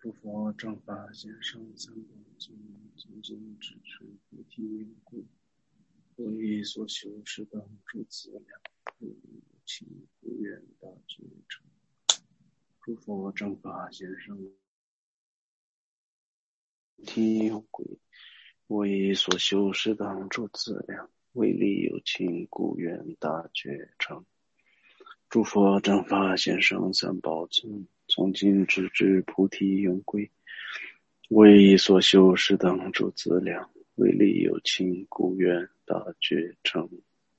诸佛正法显圣三宝经，精进支持菩提缘故，我以所修是等诸资粮，为有情不愿大觉成。诸佛正法显圣菩提缘故，我以所修是等诸资粮，为利有情故愿大觉成。诸佛正法显圣三宝经，从今直至菩提缘归，为以所修是等诸资粮，为利有情故愿大觉成。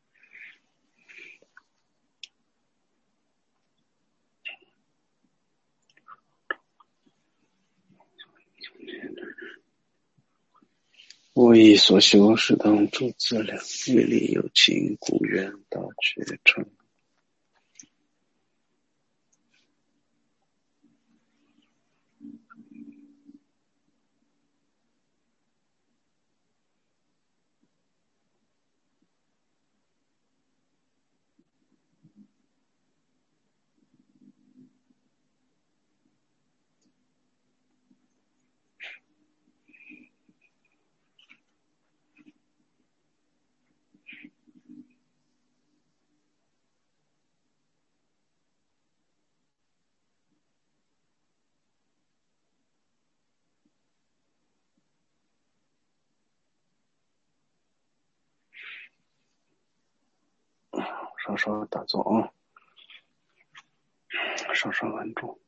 我以所修是等诸资粮，为利有情故愿大觉成。稍稍打坐啊，稍稍安住。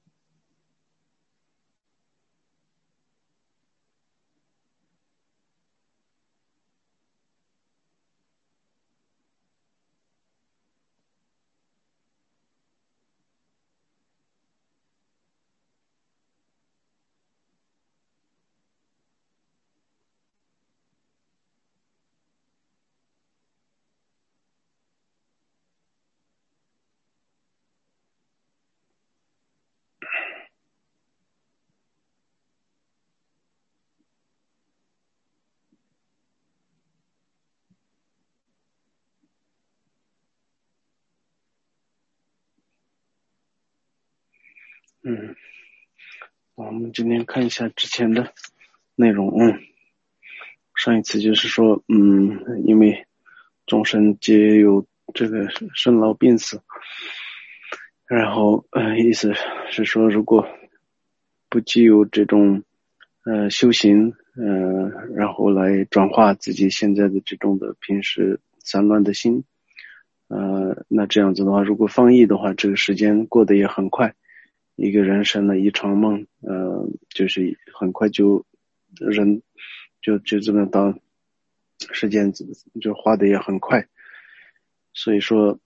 我们今天看一下之前的内容。上一次就是说，因为众生皆有这个生老病死，然后意思是说，如果不具有这种修行，然后来转化自己现在的这种的平时散乱的心，那这样子的话，如果放逸的话，这个时间过得也很快。一个人生了一场梦，就是很快就人就这么到时间就花的也很快，所以说，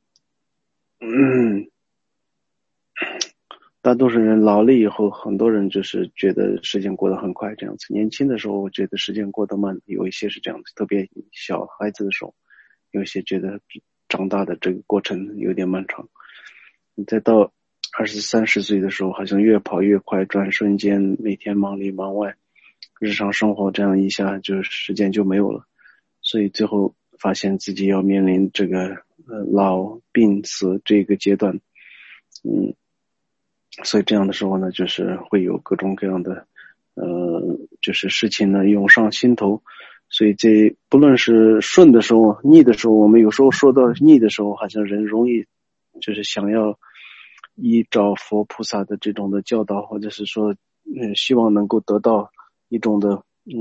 大多数人老了以后，很多人就是觉得时间过得很快这样子。年轻的时候，我觉得时间过得慢，有一些是这样子，特别小孩子的时候，有一些觉得长大的这个过程有点漫长。再到20、30岁的时候，好像越跑越快，转瞬间每天忙里忙外，日常生活这样一下就时间就没有了，所以最后发现自己要面临这个老病死这个阶段，所以这样的时候呢，就是会有各种各样的就是事情呢涌上心头。所以这不论是顺的时候逆的时候，我们有时候说到逆的时候，好像人容易就是想要依照佛菩萨的这种的教导，或者是说希望能够得到一种的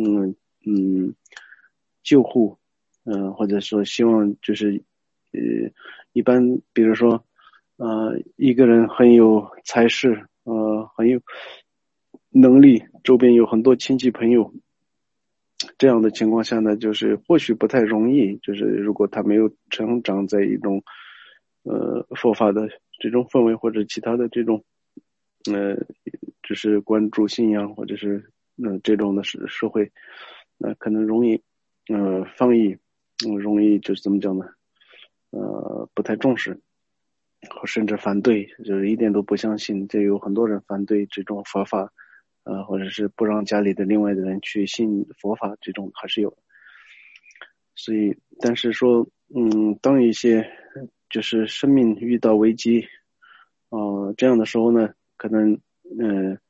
救护，或者说希望就是一般比如说一个人很有才识，很有能力，周边有很多亲戚朋友，这样的情况下呢，就是或许不太容易，就是如果他没有成长在一种佛法的这种氛围，或者其他的这种只是关注信仰，或者是这种的社会，那可能容易放逸，容易就是怎么讲呢，不太重视，甚至反对，就是一点都不相信。就有很多人反对这种佛法，或者是不让家里的另外的人去信佛法，这种还是有的。所以但是说当一些就是生命遇到危机这样的时候呢，可能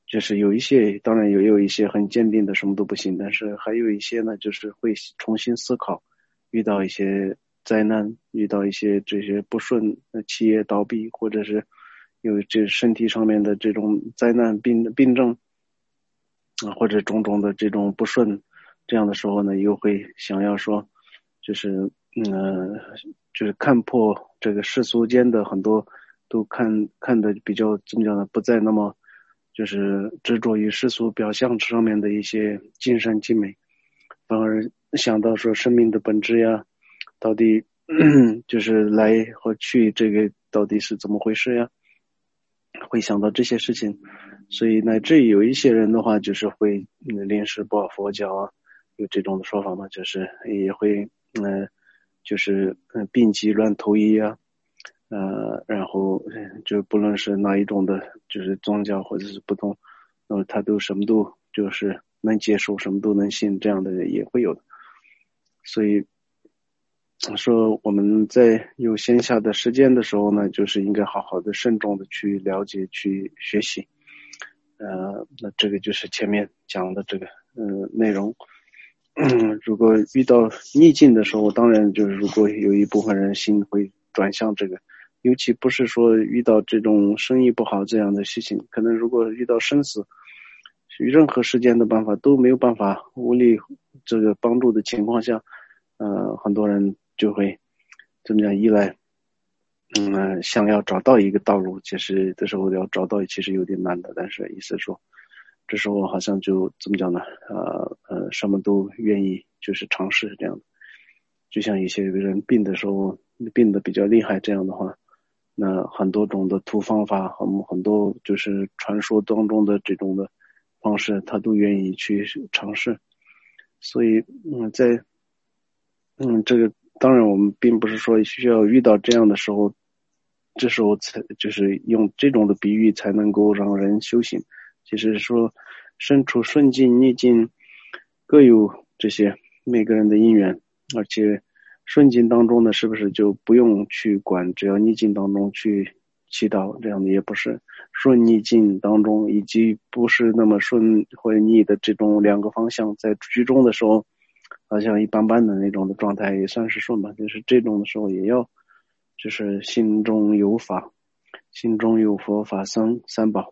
就是有一些，当然也有一些很坚定的什么都不行，但是还有一些呢，就是会重新思考，遇到一些灾难，遇到一些这些不顺，企业倒闭，或者是有这身体上面的这种灾难病症或者种种的这种不顺，这样的时候呢，又会想要说，就是就是看破这个世俗间的很多，都看的比较怎么讲呢？不再那么就是执着于世俗表象上面的一些尽善尽美，反而想到说生命的本质呀，到底就是来和去这个到底是怎么回事呀？会想到这些事情，所以乃至于有一些人的话，就是会临时抱佛脚啊，有这种的说法嘛，就是也会就是病急乱投医啊，然后就不论是哪一种的，就是宗教或者是不同，他都什么都就是能接受，什么都能信，这样的人也会有的。所以说我们在有闲暇的时间的时候呢，就是应该好好的慎重的去了解去学习。那这个就是前面讲的这个内容。如果遇到逆境的时候，当然就是如果有一部分人心会转向这个，尤其不是说遇到这种生意不好这样的事情，可能如果遇到生死，任何时间的办法都没有办法无力这个帮助的情况下，很多人就会怎么讲依赖，想要找到一个道路，其实这时候要找到其实有点难的，但是意思说，这时候好像就怎么讲呢？什么都愿意就是尝试这样的，就像一些人病的时候病得比较厉害这样的话，那很多种的土方法很多就是传说当中的这种的方式，他都愿意去尝试。所以在这个当然我们并不是说需要遇到这样的时候，这时候才就是用这种的比喻才能够让人修行。其实说身处顺境逆境各有这些每个人的因缘，而且顺境当中呢，是不是就不用去管，只要逆境当中去祈祷，这样的也不是。顺逆境当中以及不是那么顺或逆的这种两个方向，在居中的时候好像一般般的那种的状态也算是顺吧，就是这种的时候也要就是心中有法，心中有佛法僧三宝，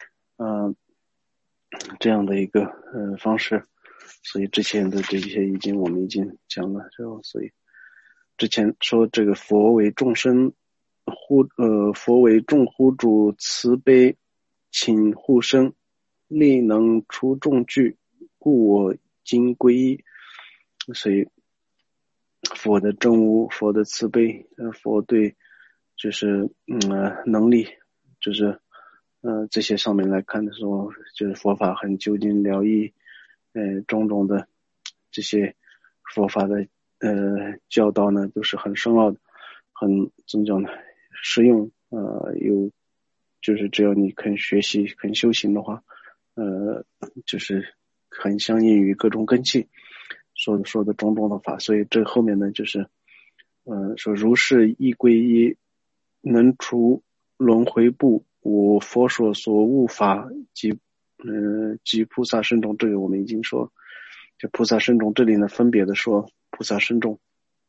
这样的一个方式。所以之前的这些我们已经讲了，所以之前说这个佛为众生佛为众护主，慈悲请护生，力能除众惧，故我今归依。所以佛的正悟，佛的慈悲，佛对就是能力，就是这些上面来看的时候，就是佛法很究竟了义，种种的这些佛法的教导呢，都是很深奥的，很怎么讲呢，实用，有就是只要你肯学习肯修行的话，就是很相应于各种根器说的种种的法。所以这后面呢就是说如是一归一，能除轮回部，我佛所悟法及菩萨身中，这个我们已经说，就菩萨身中这里呢分别的说菩萨身中，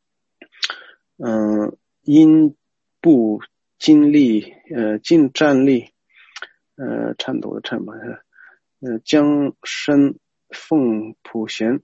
因不尽力尽战力，颤抖的颤吧，将身奉普贤，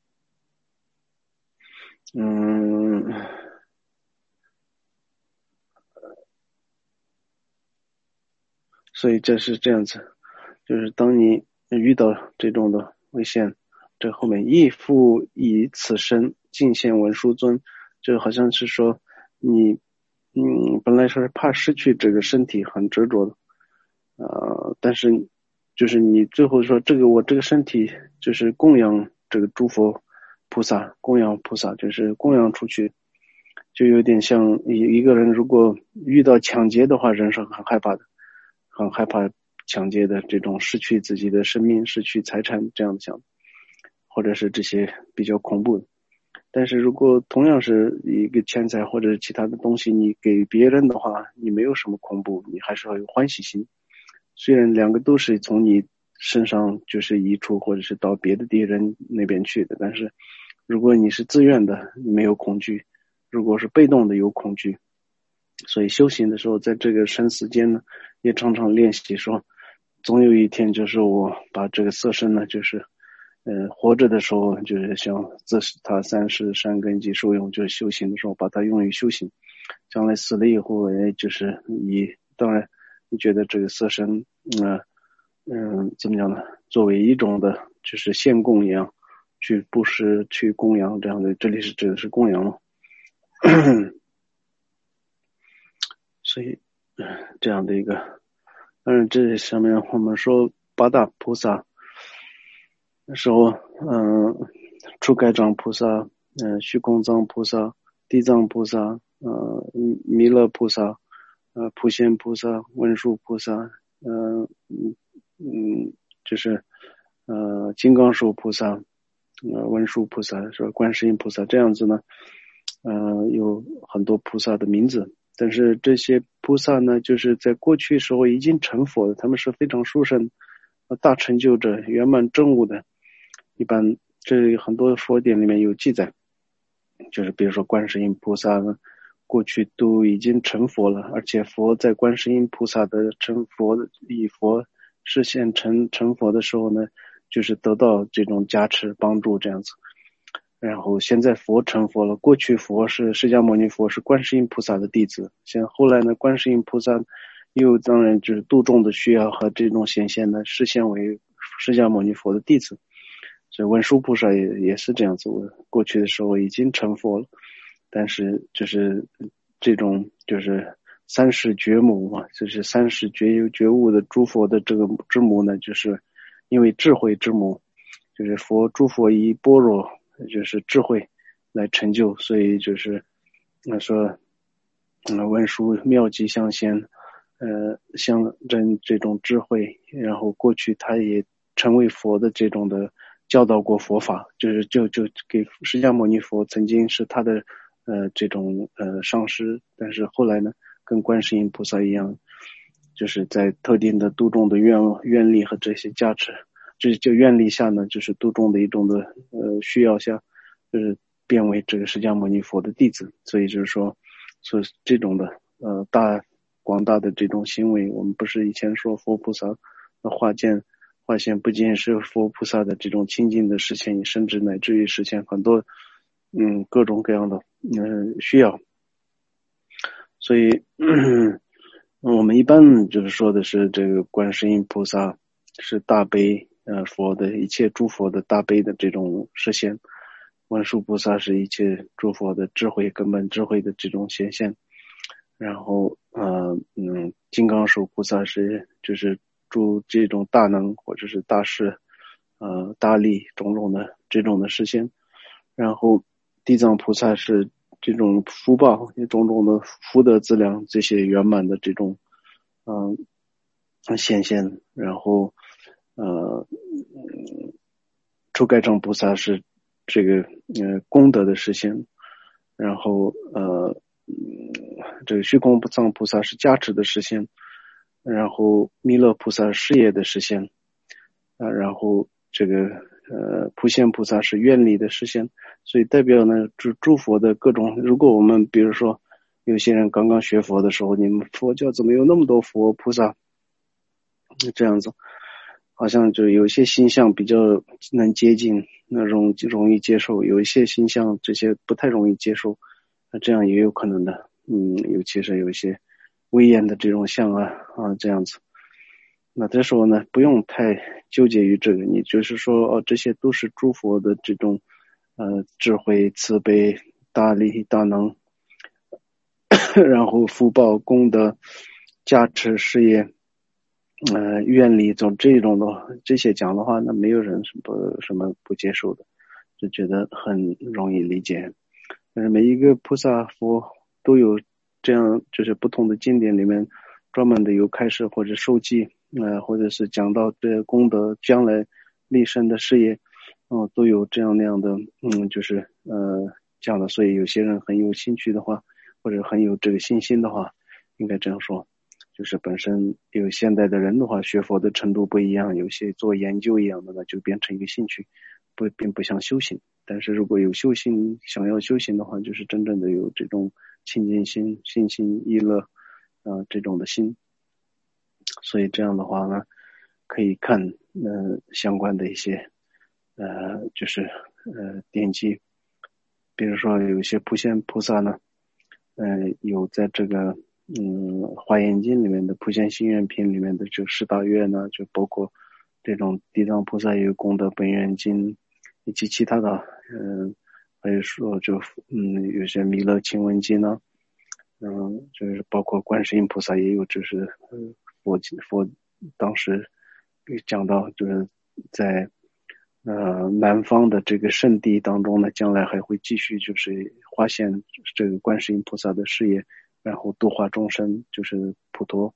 所以这是这样子，就是当你遇到这种的危险，这后面亦复以此身尽现文殊尊，就好像是说你本来说是怕失去这个身体很执着的，但是就是你最后说我这个身体就是供养这个诸佛菩萨，供养菩萨就是供养出去，就有点像一个人如果遇到抢劫的话，人是很害怕的，很害怕抢劫的这种失去自己的生命、失去财产这样想，或者是这些比较恐怖的。但是如果同样是一个钱财或者其他的东西，你给别人的话，你没有什么恐怖，你还是要有欢喜心。虽然两个都是从你身上就是移除，或者是到别的敌人那边去的。但是如果你是自愿的，没有恐惧；如果是被动的，有恐惧。所以修行的时候，在这个生死间呢，也常常练习说，总有一天就是我把这个色身呢，就是活着的时候就是像自他三世善根基受用，就是修行的时候把它用于修行。将来死了以后，就是当然你觉得这个色身怎么讲呢，作为一种的就是献供一样去布施去供养，这样的，这里是指的是供养嘛。所以这样的一个，当然这上面我们说八大菩萨的时候，初盖藏菩萨，虚空藏菩萨，地藏菩萨，弥勒菩萨，普贤菩萨，文殊菩萨，就是金刚手菩萨，文殊菩萨，说观世音菩萨，这样子呢，有很多菩萨的名字。但是这些菩萨呢，就是在过去时候已经成佛的，他们是非常殊胜、大成就者、圆满正悟的。一般这很多佛典里面有记载，就是比如说观世音菩萨呢，过去都已经成佛了，而且佛在观世音菩萨的成佛以佛实现成佛的时候呢，就是得到这种加持帮助这样子。然后现在佛成佛了，过去佛是释迦牟尼佛是观世音菩萨的弟子，后来呢，观世音菩萨又当然就是度众的需要和这种显现呢，实现为释迦牟尼佛的弟子。所以文殊菩萨也是这样子，过去的时候已经成佛了，但是就是这种就是三世觉母嘛，就是三世觉悟的诸佛的这个之母呢，就是因为智慧之母，就是诸佛以般若就是智慧来成就，所以就是说文殊妙极相先，象征这种智慧，然后过去他也成为佛的这种的教导过佛法，就给释迦牟尼佛曾经是他的这种上师，但是后来呢，跟观世音菩萨一样，就是在特定的度众的愿力和这些加持，就愿力下呢，就是度众的一种的需要下，就是变为这个释迦牟尼佛的弟子。所以就是说这种的广大的这种行为，我们不是以前说佛菩萨的化现不仅是佛菩萨的这种清净的实现，甚至乃至于实现很多各种各样的需要。所以我们一般就是说的是这个观世音菩萨是大悲佛的一切诸佛的大悲的这种实现，文殊菩萨是一切诸佛的智慧根本智慧的这种显现，然后金刚手菩萨是就是诸这种大能或者是大势大力种种的这种的实现，然后地藏菩萨是这种福报种种的福德资粮这些圆满的这种显现，然后初盖藏菩萨是这个功德的实现，然后这个虚空藏菩萨是加持的实现，然后弥勒菩萨事业的实现然后这个普贤菩萨是愿力的实现。所以代表呢诸佛的各种，如果我们比如说有些人刚刚学佛的时候，你们佛教怎么有那么多佛菩萨这样子，好像就有些形象比较能接近，那容易接受，有一些形象这些不太容易接受，这样也有可能的。尤其是有一些威严的这种像这样子。那这时候呢，不用太纠结于这个，你就是说这些都是诸佛的这种智慧慈悲大力大能然后福报功德加持事业愿力这种的这些讲的话，那没有人什么不接受的，就觉得很容易理解。但是每一个菩萨佛都有这样，就是不同的经典里面专门的有开示或者受记或者是讲到这功德将来立身的事业都有这样那样的就是讲的。所以有些人很有兴趣的话，或者很有这个信心的话，应该这样说， 就是本身有现代的人的话，学佛的程度不一样，有些做研究一样的呢，就变成一个兴趣，并不像修行。但是如果有修行，想要修行的话，就是真正的有这种清净心、信心、意乐这种的心。所以这样的话呢，可以看相关的一些就是典籍，比如说有些普贤菩萨呢，有在这个华严经里面的普贤行愿品里面的就十大愿呢，就包括这种地藏菩萨有功德本愿经，以及其他的还有说就有些弥勒亲闻经呢，就是包括观世音菩萨也有，就是佛当时讲到就是在南方的这个圣地当中呢，将来还会继续就是发现这个观世音菩萨的事业，然后度化众生，就是普陀。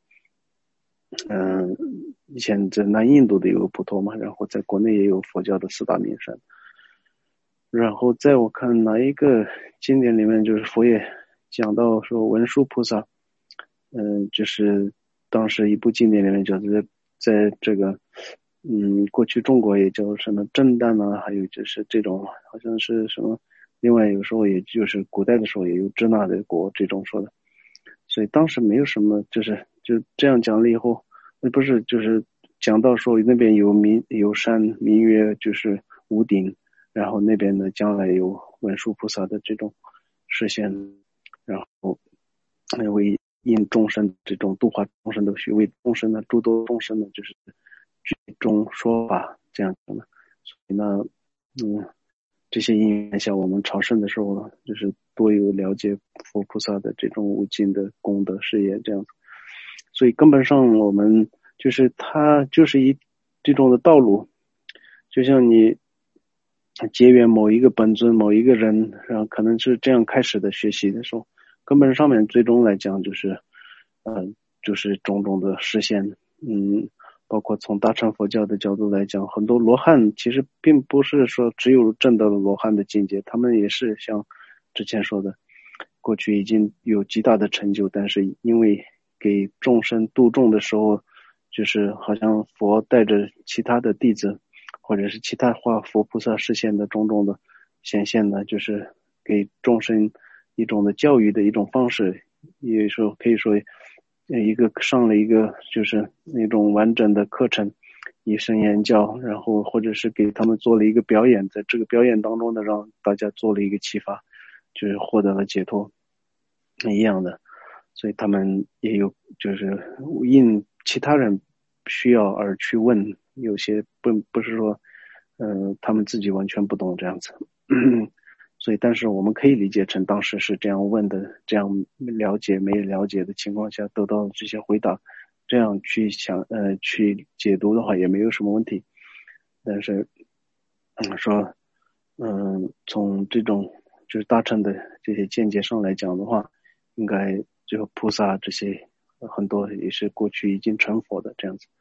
以前在南印度的有个普陀嘛，然后在国内也有佛教的四大名山。然后在我看哪一个经典里面，就是佛也讲到说文殊菩萨，就是当时一部经典里面讲在这个过去中国也叫什么震旦啊，还有就是这种好像是什么，另外有时候也就是古代的时候也有支那的国这种说的，所以当时没有什么，就这样讲了以后，不是就是讲到说那边有山名曰就是无顶，然后那边呢将来有文殊菩萨的这种实现，然后为应众生这种度化众生的许为众生的诸多众生的就是居中说法这样子的。所以呢这些因缘下我们朝圣的时候呢，就是多有了解佛菩萨的这种无尽的功德事业这样子。所以根本上我们就是它就是这种的道路，就像你结缘某一个本尊某一个人，然后可能是这样开始的学习的时候，根本上面最终来讲就是就是种种的实现。包括从大乘佛教的角度来讲，很多罗汉其实并不是说只有证到了罗汉的境界，他们也是像之前说的，过去已经有极大的成就，但是因为给众生度众的时候，就是好像佛带着其他的弟子或者是其他化佛菩萨实现的种种的显现呢，就是给众生一种的教育的一种方式，也说可以说上了一个就是那种完整的课程，以身言教，然后或者是给他们做了一个表演，在这个表演当中呢，让大家做了一个启发，就是获得了解脱一样的。所以他们也有就是应其他人需要而去问，有些不是说他们自己完全不懂这样子。所以但是我们可以理解成当时是这样问的，这样了解没了解的情况下得到这些回答，这样去去解读的话也没有什么问题。但是说从这种就是大乘的这些见解上来讲的话，应该就菩萨这些很多也是过去已经成佛的这样子。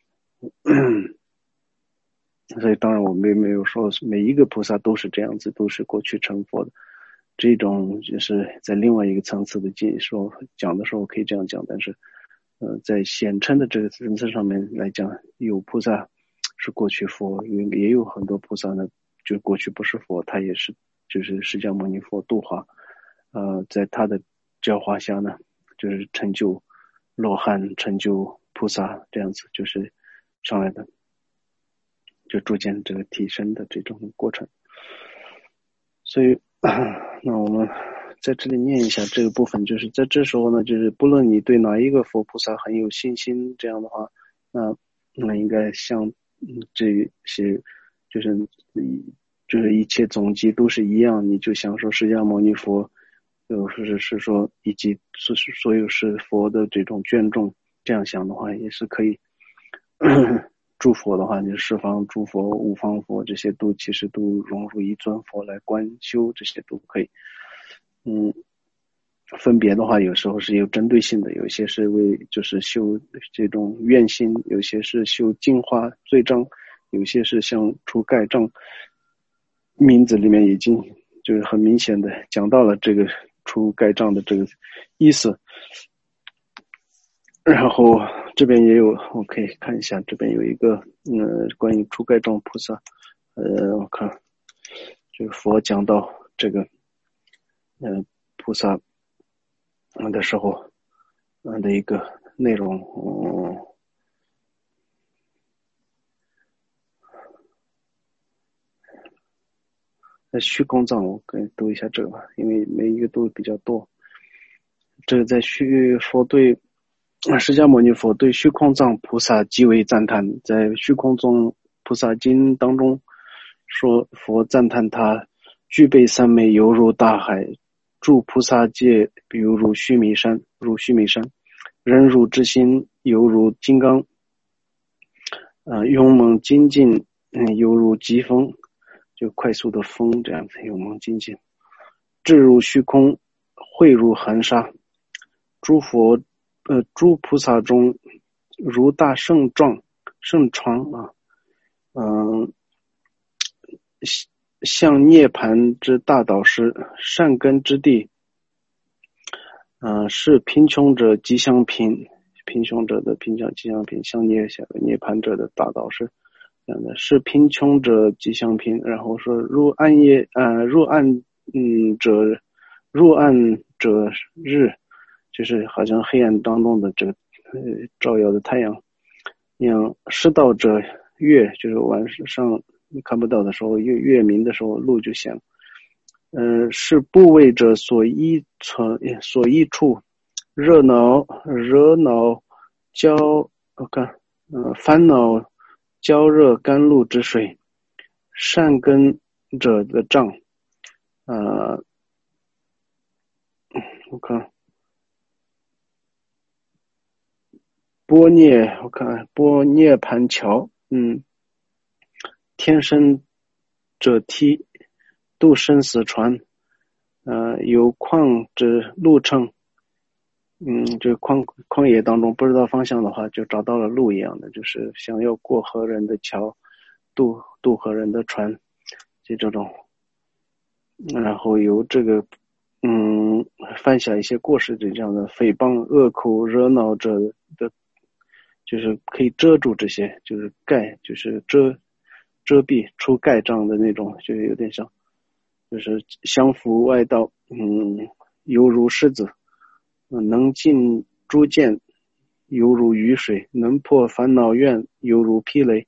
所以当然我们没有说每一个菩萨都是这样子，都是过去成佛的，这种就是在另外一个层次的讲的时候可以这样讲。但是在显称的这个层次上面来讲，有菩萨是过去佛，也有很多菩萨呢就过去不是佛，他也是就是释迦牟尼佛度化在他的教化下呢，就是成就罗汉，成就菩萨这样子，就是上来的，就逐渐这个提升的这种过程。所以那我们在这里念一下这个部分，就是在这时候呢，就是不论你对哪一个佛菩萨很有信心，这样的话，那应该像这些就是一切总集都是一样，你就想说释迦牟尼佛，是说以及所有是佛的这种眷众，这样想的话也是可以。诸佛的话，就是十方诸佛、五方佛，这些其实都融入一尊佛来观修，这些都可以。分别的话，有时候是有针对性的，有些是为就是修这种愿心，有些是修净化罪障，有些是像除盖障。名字里面已经就是很明显的讲到了这个除盖障的这个意思。 然后这边也有，我可以看一下，这边有一个关于初盖状菩萨，我看就是佛讲到这个菩萨的时候的一个内容，虚空藏我可以读一下这个吧，因为每一个都比较多。这个在释迦牟尼佛对虚空藏菩萨极为赞叹，在虚空藏菩萨经当中说，佛赞叹他具备三昧，犹如大海，住菩萨界，犹如须弥山，忍辱之心犹如金刚，勇猛精进，犹如疾风，就快速的风这样子，勇猛精进，置入虚空，汇入含沙，诸菩萨中如大圣床啊，像涅盘之大导师，善根之地，是贫穷者吉祥品，贫穷者的贫穷吉祥品，像涅盘者的大导师，这样的是贫穷者吉祥品。然后说入暗者日，就是好像黑暗当中的这个照耀的太阳一样。失道者月，就是晚上你看不到的时候，月明的时候路就响。是部位者所依处，惹恼烦恼焦热甘露之水，善根者的障，我看波涅盘桥，天生者梯，渡生死船，有旷之路程，这旷野当中不知道方向的话，就找到了路一样的，就是想要过河人的桥，渡河人的船，就这种，然后由这个犯下一些过失的这样的诽谤、恶口、惹恼者的，就是可以遮住这些，就是就是遮蔽出盖障的那种，就是有点像，就是相符外道，犹如狮子，能尽诸见，犹如雨水，能破烦恼愿，犹如霹雷，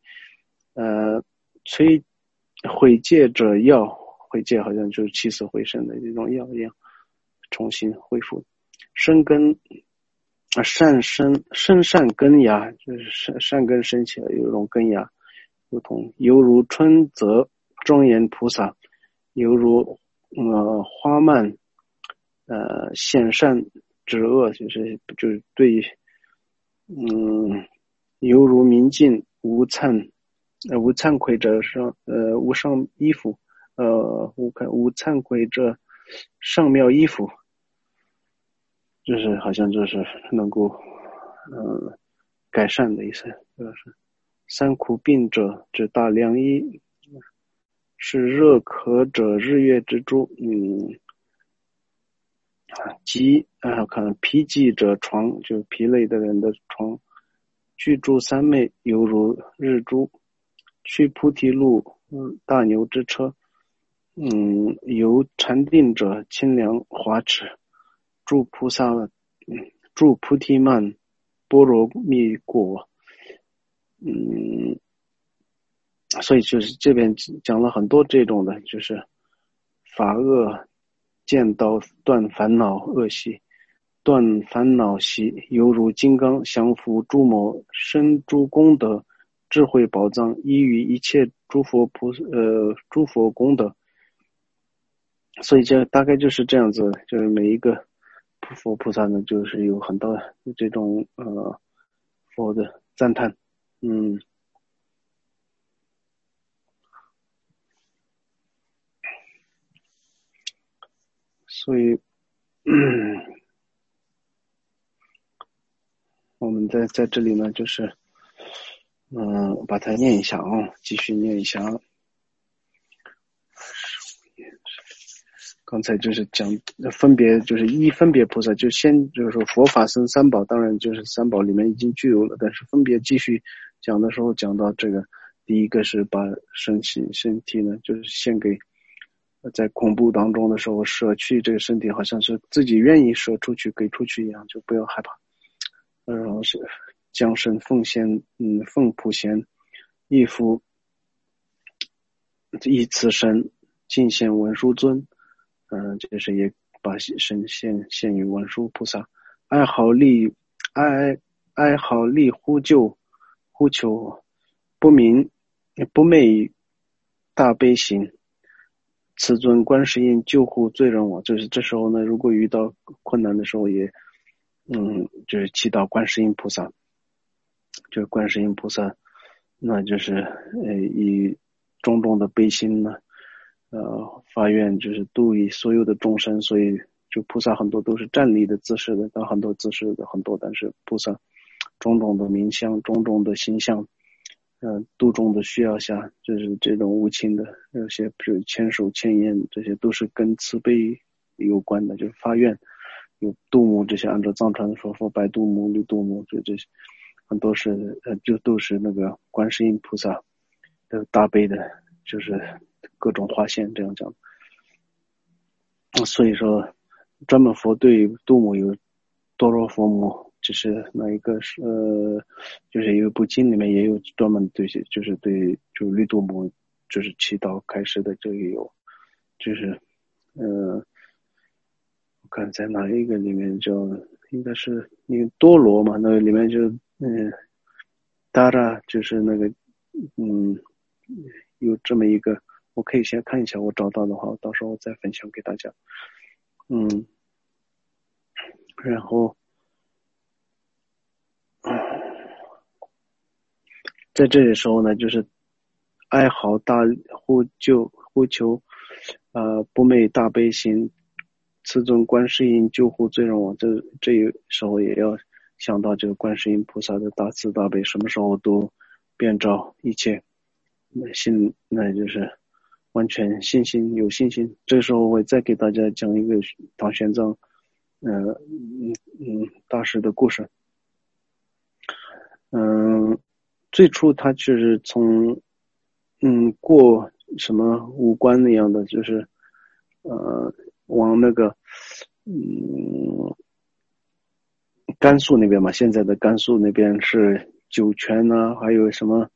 毁戒者药，毁戒好像就是起死回生的这种药一样，重新恢复。生根生善根芽，就是善根生起来有一种根芽，犹如春泽庄严菩萨，犹如花蔓显善止恶，就是对犹如明镜无惭愧者无上衣服，无惭愧者上妙衣服，就是好像就是能够改善的意思，就是三苦病者指大良医，是热渴者日月之珠，看疲寂者床，就疲累的人的床，居住三昧犹如日珠，去菩提路，大牛之车，由禅定者清凉华池，住菩提曼般若蜜果，所以就是这边讲了很多这种的，就是法恶见刀断烦恼恶习，断烦恼习，犹如金刚降伏诸魔，生诸功德，智慧宝藏，依于一切诸佛功德。所以这大概就是这样子，就是每一个佛菩萨呢，就是有很多这种佛的赞叹，所以我们在这里呢，就是把它念一下继续念一下。 刚才就是讲分别就是分别菩萨，就先就是说佛法僧三宝，当然就是三宝里面已经具有了，但是分别继续讲的时候讲到这个，第一个是把身体呢就是献给在恐怖当中的时候舍去这个身体，好像是自己愿意舍出去给出去一样，就不要害怕。然后是将身奉献，奉普贤，亦复以此身尽献文殊尊，就是也把身献于文殊菩萨，哀嚎力呼救呼求，不明不昧大悲心，此尊观世音救护罪人我。就是这时候呢，如果遇到困难的时候也就是祈祷观世音菩萨，就是观世音菩萨，那就是以种种的悲心呢，发愿就是度以所有的众生，所以就菩萨很多都是站立的姿势的，但很多姿势的很多，但是菩萨种种的名相，种种的形象，度众的需要下，就是这种无情的，有些比如千手千眼，这些都是跟慈悲有关的，就是发愿。有度母这些，按照藏传的说法，白度母、绿度母，这些很多是就都是那个观世音菩萨的大悲的，就是各种化现这样讲。所以说，专门佛对度母有多罗佛母，就是那一个是就是有一部经里面也有专门对些，就是对就绿度母就是祈祷开示的，这个有，就是我看在哪一个里面叫应该是那个多罗嘛，那个里面就达拉就是那个有这么一个，我可以先看一下，我找到的话，到时候再分享给大家。然后在这里时候呢，就是哀嚎大呼求，不昧大悲心，此尊观世音救护罪人我。这时候也要想到这个观世音菩萨的大慈大悲，什么时候都遍照一切，那就是完全信心有信心。这个时候我再给大家讲一个唐玄奘大师的故事。最初他就是从过什么五关那样的，就是往那个甘肃那边嘛，现在的甘肃那边是酒泉啊，还有什么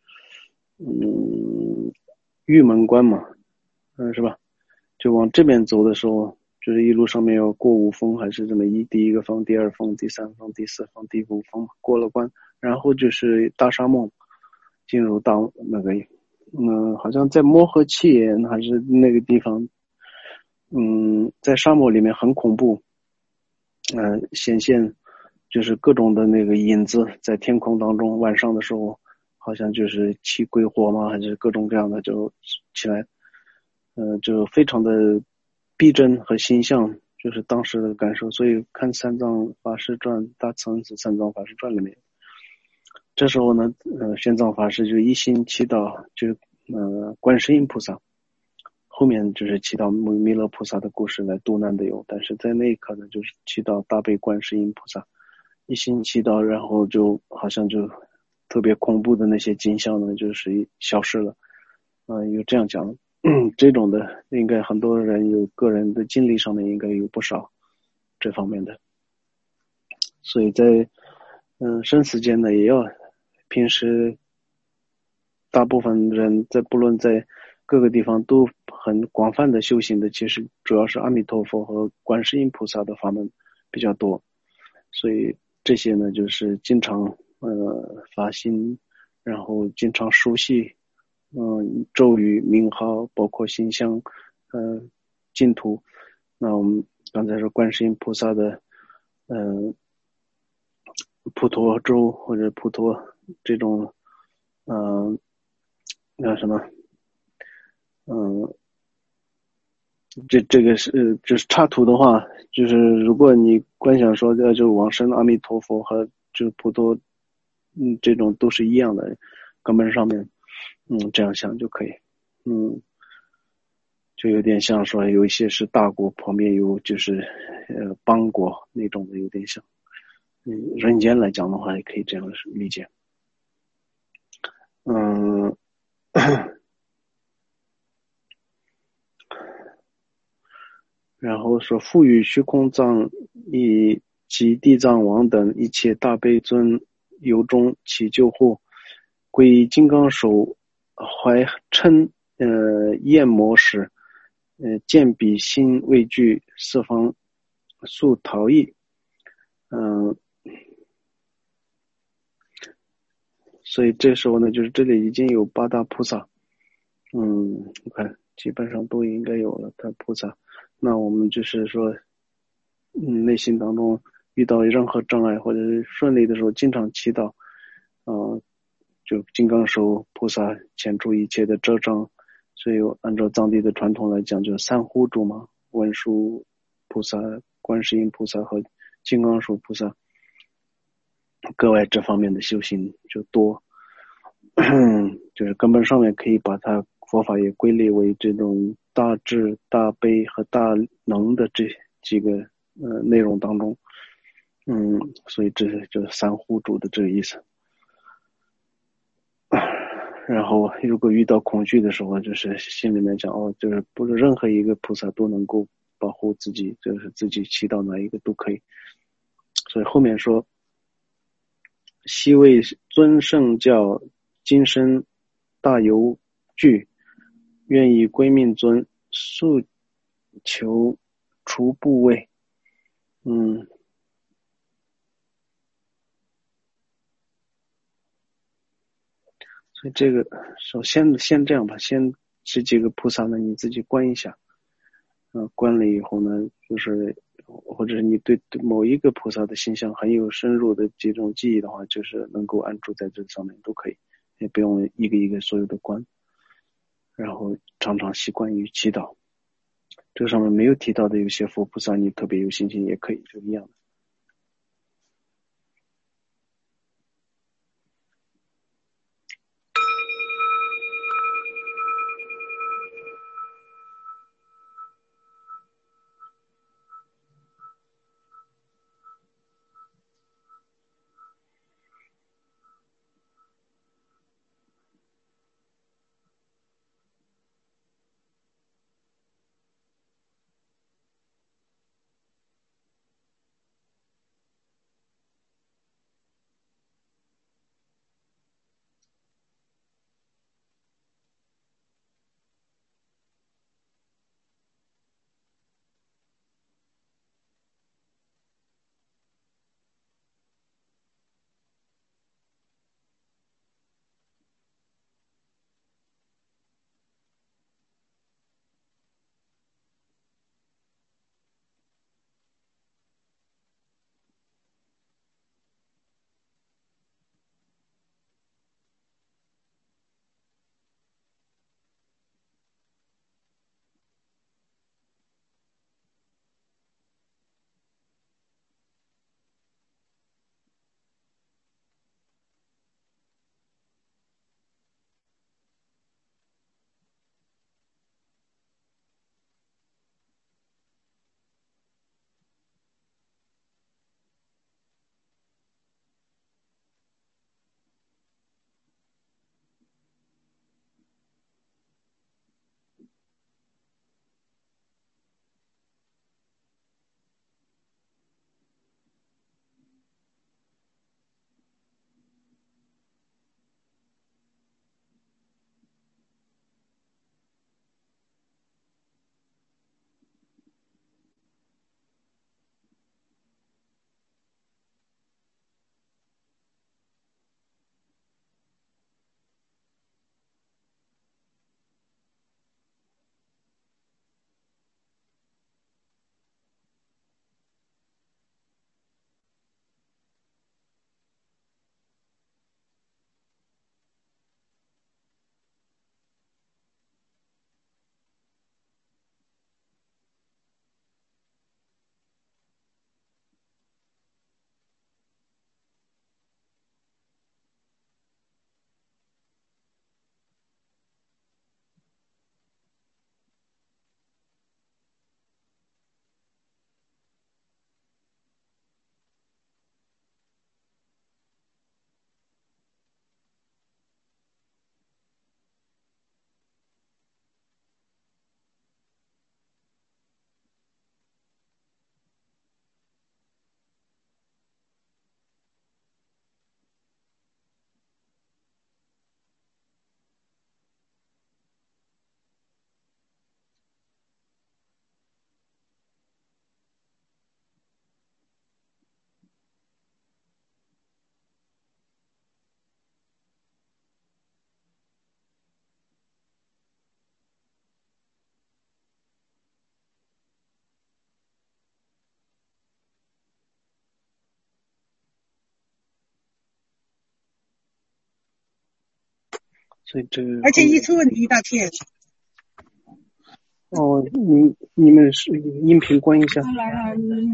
玉门关嘛，是吧？就往这边走的时候，就是一路上面要过五峰，还是这么第一个峰、第二峰、第三峰、第四峰、第五峰，过了关，然后就是大沙漠，进入到那个好像在摩诃契还是那个地方，在沙漠里面很恐怖，显现就是各种的那个影子在天空当中，晚上的时候好像就是起鬼火嘛，还是各种各样的就起来，就非常的逼真和形象，就是当时的感受。所以看三藏法师传，大慈恩寺三藏法师传里面，这时候呢，玄奘法师就一心祈祷，就观世音菩萨，后面就是祈祷弥勒菩萨的故事来度难的有，但是在那一刻呢，就是祈祷大悲观世音菩萨，一心祈祷，然后就好像就特别恐怖的那些景象呢，就是消失了。有这样讲，这种的应该很多人有个人的经历上面应该有不少这方面的，所以在生死间呢，也要平时大部分人不论在各个地方都很广泛的修行的，其实主要是阿弥陀佛和观世音菩萨的法门比较多，所以这些呢就是经常发心，然后经常熟悉咒语名号，包括形象净土。那我们刚才说观世音菩萨的普陀咒或者普陀这种那什么这个是就是插图的话，就是如果你观想说就往生阿弥陀佛和就是普陀这种都是一样的，根本上面这样想就可以。 就有点像说有一些是大国，旁边有就是邦国那种的，有点像。人间来讲的话，也可以这样理解。嗯，然后说赋予虚空藏以及地藏王等一切大悲尊由衷祈救护，皈依金刚手怀嗔厌魔时，见彼心畏惧，四方速逃逸。所以这时候呢，就是这里已经有八大菩萨，你看基本上都应该有了他菩萨。那我们就是说，内心当中遇到任何障碍或者是顺利的时候，经常祈祷，就金刚手菩萨遣除一切的遮障。所以按照藏地的传统来讲，就是三护主嘛，文殊菩萨、观世音菩萨和金刚手菩萨，各外这方面的修行就多。就是根本上面可以把它佛法也归类为这种大智、大悲和大能的这几个内容当中。所以这就是三护主的这个意思。然后如果遇到恐惧的时候，就是心里面想就是不是任何一个菩萨都能够保护自己，就是自己祈祷哪一个都可以。所以后面说，昔为尊圣教今生大有惧，愿以归命尊诉求除部位。所以这个首先先这样吧，先这几个菩萨呢你自己观一下，观了以后呢，就是或者是你对某一个菩萨的形象很有深入的这种记忆的话，就是能够安住在这上面都可以，也不用一个一个所有的观，然后常常习惯于祈祷。这个上面没有提到的有些佛菩萨你特别有信心也可以，就一样的。 所以这个而且一出问题一大片。 哦，你们是音频关一下。 来，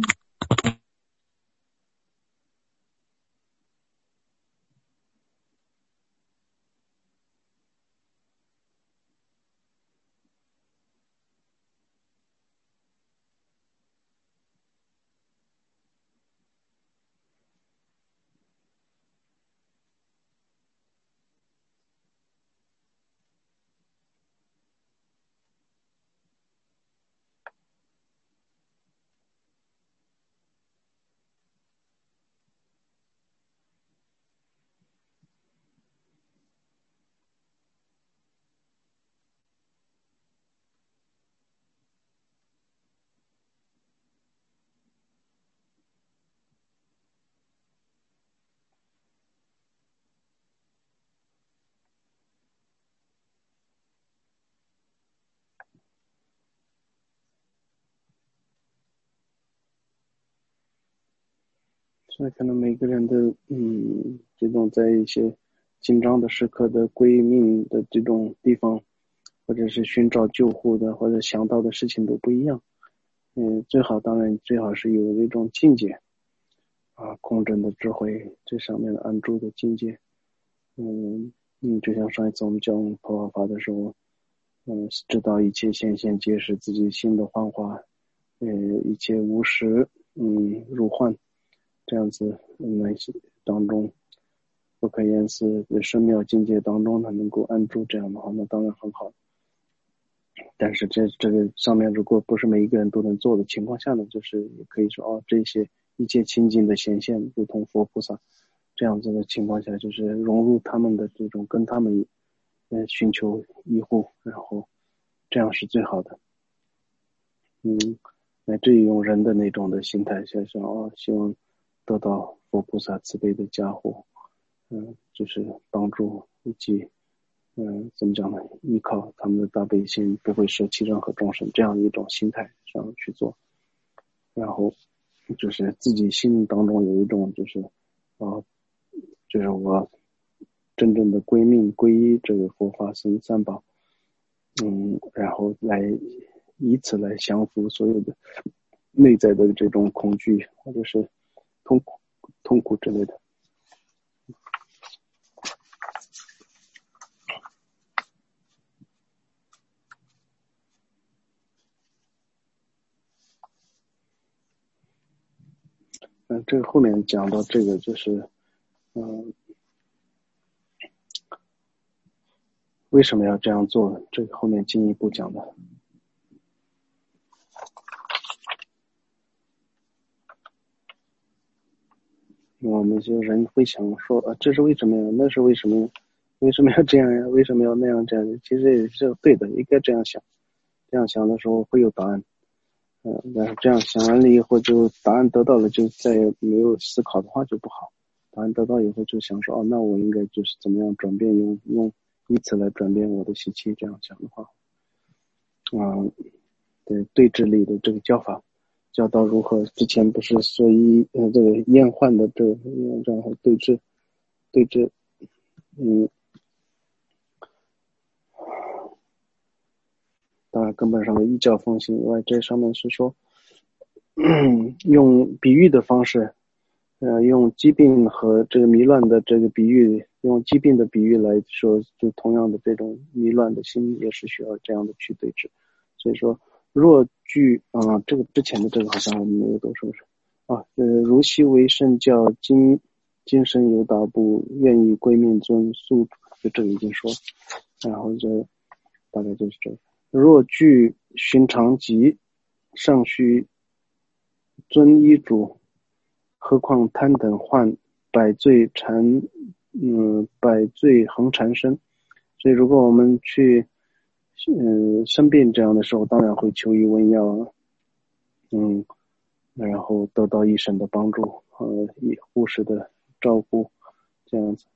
所以可能每个人的这种在一些紧张的时刻的归命的这种地方，或者是寻找救护的，或者想到的事情都不一样。当然最好是有那种境界啊，空真的智慧这上面的安住的境界。就像上一次我们讲破法的时候，知道一切显现皆是自己心的幻化，一切无实，如幻，这样子那些当中不可言思的深妙境界当中，他能够安住，这样的话，那当然很好。但是这个上面如果不是每一个人都能做的情况下呢，就是也可以说这些一切清净的显现，如同佛菩萨这样子的情况下，就是融入他们的这种跟他们寻求依护，然后这样是最好的。乃至于用人的那种的心态想想希望得到佛菩萨慈悲的加护，就是帮助以及怎么讲呢？依靠他们的大悲心，不会舍弃任何众生，这样一种心态上去做，然后就是自己心当中有一种就是我真正的归命皈依这个佛法僧三宝，然后以此来降服所有的内在的这种恐惧或者是痛苦之类的。这个后面讲到这个就是为什么要这样做，这个后面进一步讲的。我们就人会想说这是为什么呀，那是为什么呀，为什么要这样呀，为什么要那样这样，其实也是对的，应该这样想，这样想的时候会有答案。但是这样想完了以后，就答案得到了，就再也没有思考的话就不好。答案得到以后就想说那我应该就是怎么样转变，用以此来转变我的习气，这样想的话对治理的这个教法教到如何，之前不是说这个厌患的这然后对治当然根本上的依教奉行以外，这上面是说用比喻的方式用疾病和这个迷乱的这个比喻，用疾病的比喻来说，就同样的这种迷乱的心也是需要这样的去对治。所以说若具这个之前的这个好像我们没有都说是如昔为圣教今生有达不愿意归命尊宿，就这个已经说，然后就大概就是这个。若具寻常疾，尚须遵医嘱，何况贪等患百罪横缠身。所以如果我们去生病这样的时候，当然会求医问药，然后得到医生的帮助护士的照顾，这样子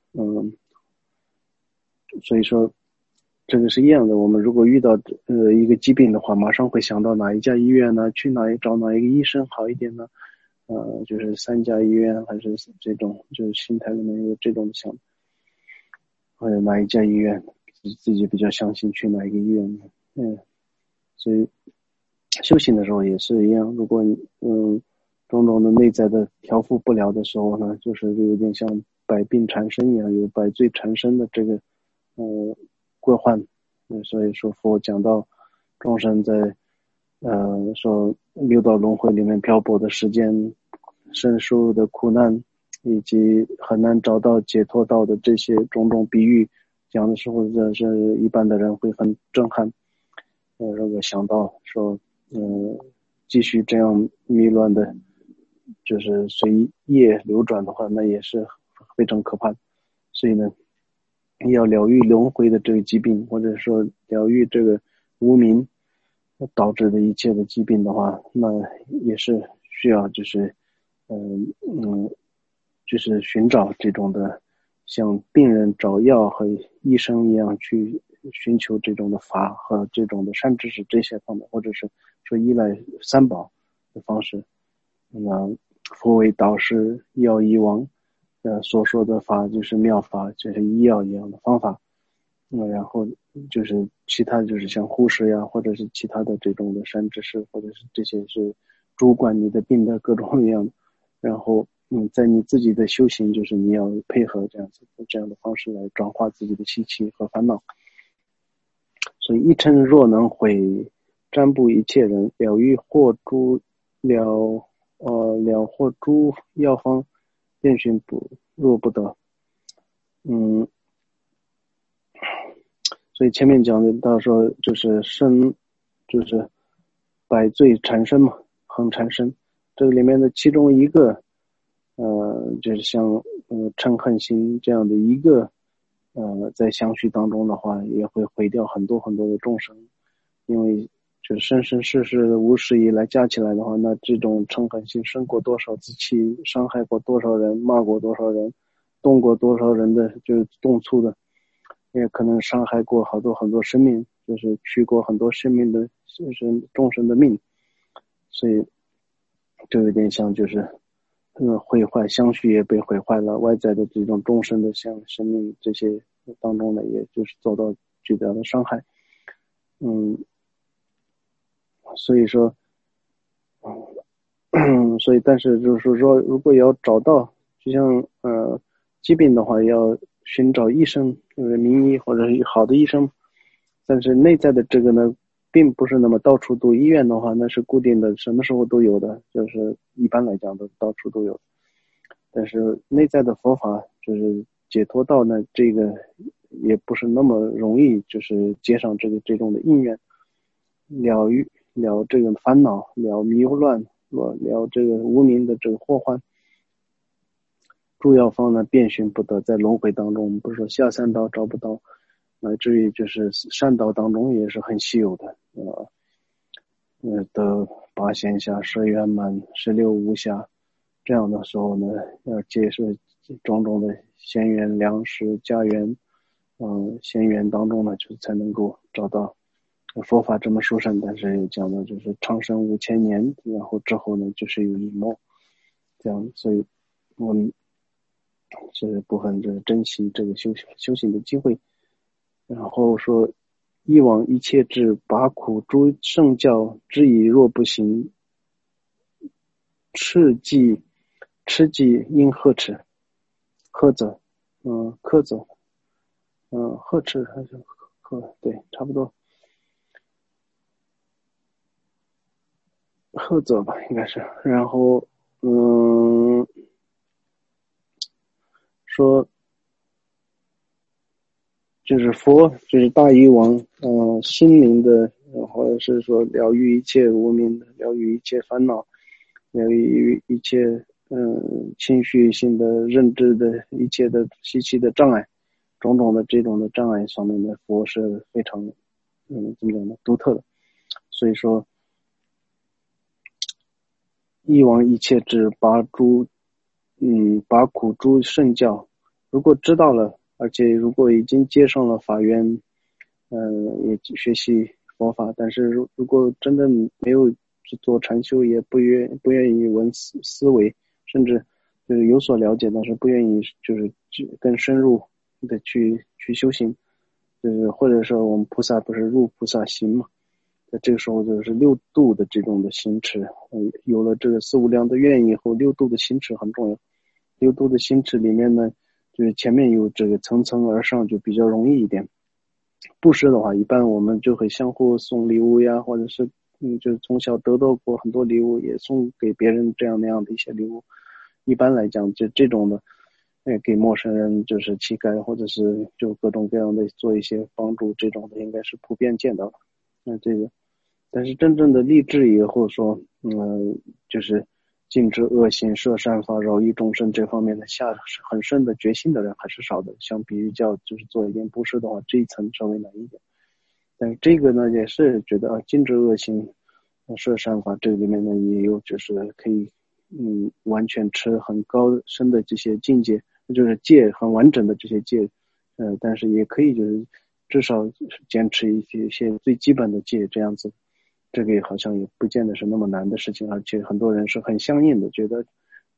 所以说这个是一样的。我们如果遇到一个疾病的话，马上会想到哪一家医院呢？去找哪一个医生好一点呢？就是3家医院还是这种，就是心态里面有这种想，哪一家医院自己比较相信去哪一个医院。所以修行的时候也是一样，如果种种的内在的调伏不了的时候呢，就是有点像百病缠身一样，有百罪缠身的这个过患。所以说佛讲到众生在说六道轮回里面漂泊的时间，深受的苦难，以及很难找到解脱道的这些种种比喻讲的时候，这是一般的人会很震撼。如果想到说继续这样迷乱的就是随业流转的话，那也是非常可怕的。所以呢，要疗愈轮回的这个疾病，或者说疗愈这个无明导致的一切的疾病的话，那也是需要就是就是寻找这种的像病人找药和医生一样去寻求这种的法和这种的善知识这些方面，或者是说依赖三宝的方式。那佛为导师，药医王，所说的法就是妙法，就是医药一样的方法。然后就是其他就是像护士呀，或者是其他的这种的善知识，或者是这些是主管你的病的各种各样的。然后在你自己的修行，就是你要配合这样的方式来转化自己的习气和烦恼。所以一称若能毁占卜一切人，了欲或诸了或诸药方，遍寻不若不得。所以前面讲的到说就是身，就是百罪缠身嘛，横缠身。这个里面的其中一个就是像嗔恨心这样的一个在相续当中的话，也会毁掉很多很多的众生。因为就是生生世世无始以来加起来的话，那这种嗔恨心生过多少次气，伤害过多少人，骂过多少人，动过多少人的就是动粗的，也可能伤害过好多很多生命，就是取过很多生命的众生的命。所以就有点像就是毁坏相续也被毁坏了，外在的这种众生的像生命这些当中呢，也就是遭到巨大的伤害。所以说所以但是就是说如果要找到就像疾病的话，要寻找医生，名医或者是好的医生。但是内在的这个呢，并不是那么到处都医院的话，那是固定的，什么时候都有的，就是一般来讲都到处都有。但是内在的佛法就是解脱道呢，这个也不是那么容易，就是接上这种的因缘，了这个烦恼，了迷乱，了这个无明的这个祸患。诸药方呢，遍寻不得，在轮回当中，我们不是说下三道找不到，乃至于就是善道当中也是很稀有的。得八仙下十圆满16无暇，这样的时候呢，要接受种种的仙缘粮食家园，仙缘当中呢，就才能够找到佛法这么殊胜。但是讲的就是长生5000年，然后之后呢，就是有一魔，这样。所以我们这部分就是珍惜这个修行的机会。然后说以往一切智拔苦诸圣教之以若不行，赤计应呵斥，呵责，苛责，呵斥还是对，差不多，呵责吧，应该是。然后说就是佛，就是大医王，心灵的，或者是说疗愈一切无明的，疗愈一切烦恼，疗愈一切情绪性的认知的一切的习气的障碍，种种的这种的障碍上面的佛是非常怎么讲呢，独特的。所以说一往一切智拔苦诸圣教，如果知道了，而且如果已经接上了法缘，也学习佛法，但是如果真的没有做禅修，也不愿意闻思维，甚至就是有所了解，但是不愿意就是更深入的去修行， 就是或者说我们菩萨不是入菩萨行嘛，在这个时候就是六度的这种的行持，有了这个四无量的愿以后，六度的行持很重要。六度的行持里面呢，就是前面有这个层层而上，就比较容易一点。布施的话，一般我们就会相互送礼物呀，或者是就是从小得到过很多礼物，也送给别人这样那样的一些礼物。一般来讲，就这种的，给陌生人就是乞丐，或者是就各种各样的做一些帮助，这种的应该是普遍见到的。那这个，但是真正的立志以后说，就是禁止恶行、摄善法、饶益众生这方面的下很深的决心的人还是少的。相比较就是做一点布施的话，这一层稍微难一点。但是这个呢，也是觉得禁止恶行、摄善法这里面呢也有就是可以完全持很高深的这些境界，就是戒很完整的这些戒，但是也可以就是至少坚持一些最基本的戒这样子。这个好像也不见得是那么难的事情，而且很多人是很相应的，觉得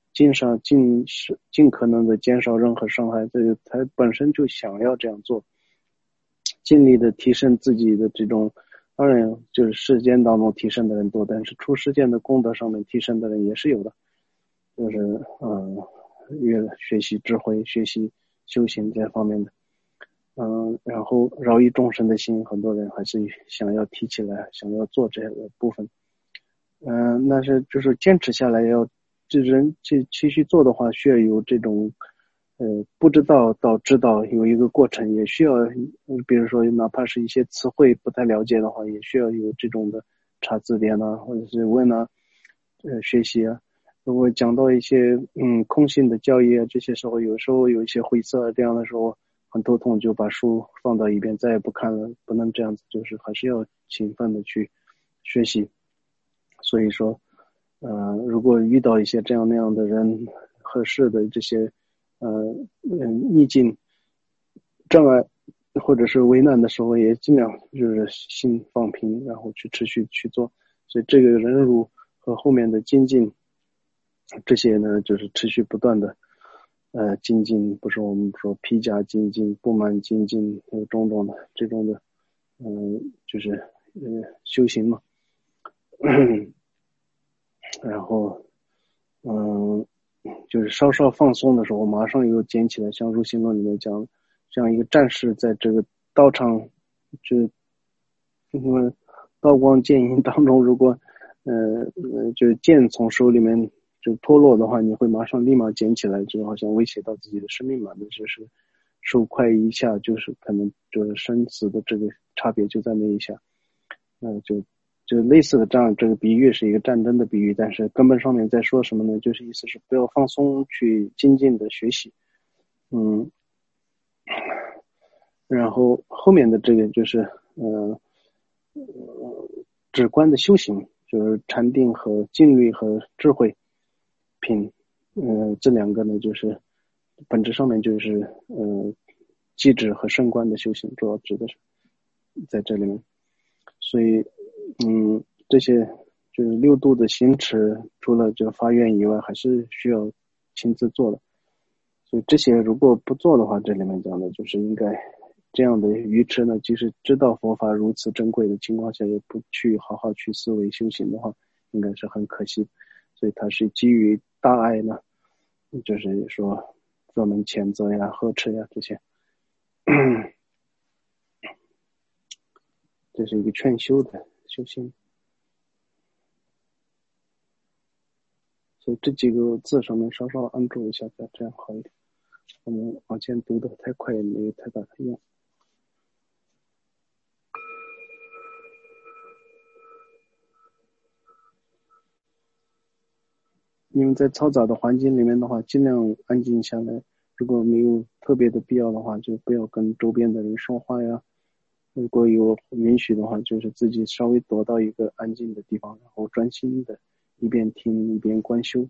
尽可能的减少任何伤害，这个他本身就想要这样做，尽力的提升自己的这种，当然就是世间当中提升的人多，但是出世间的功德上面提升的人也是有的，就是越学习智慧、学习修行这方面的。然后饶益众生的心，很多人还是想要提起来，想要做这个部分。但是就是坚持下来要，这人继续做的话，需要有这种，不知道到知道有一个过程，也需要，比如说哪怕是一些词汇不太了解的话，也需要有这种的查字典啊，或者是问啊，学习啊。如果讲到一些空性的教义啊，这些时候有时候有一些晦涩，这样的时候很头痛，就把书放到一边，再也不看了，不能这样子，就是还是要勤奋的去学习。所以说，如果遇到一些这样那样的人合适的这些逆境障碍或者是为难的时候，也尽量就是心放平，然后去持续去做。所以这个忍辱和后面的精进，这些呢就是持续不断的精进，不是我们说披甲精进、不满精进，有种种的这种的就是修行嘛。然后就是稍稍放松的时候，马上又捡起来，像入行论里面讲，像一个战士在这个道场，就因为刀光剑影当中，如果就是剑从手里面就脱落的话，你会马上立马捡起来，就好像威胁到自己的生命嘛，那就是手快一下，就是可能就是生死的这个差别就在那一下，就类似的这个比喻是一个战争的比喻，但是根本上面在说什么呢？就是意思是不要放松，去精进的学习。然后后面的这个就是止观的修行，就是禅定和静虑和智慧品，这两个呢就是本质上面就是寂止和胜观的修行，主要指的是在这里面。所以这些就是六度的行持，除了这个发愿以外，还是需要亲自做的。所以这些如果不做的话，这里面讲的就是应该这样的愚痴呢，即使知道佛法如此珍贵的情况下，也不去好好去思维修行的话，应该是很可惜。所以他是基于大爱呢，就是说专门谴责呀、呵斥呀这些，这是一个劝修的修行。所以这几个字上面稍稍按住一下，再这样好一点。我们往前读的太快也没有太大的用。因为在嘈杂的环境里面的话，尽量安静下来。如果没有特别的必要的话，就不要跟周边的人说话呀。如果有允许的话，就是自己稍微躲到一个安静的地方，然后专心的一边听一边观修。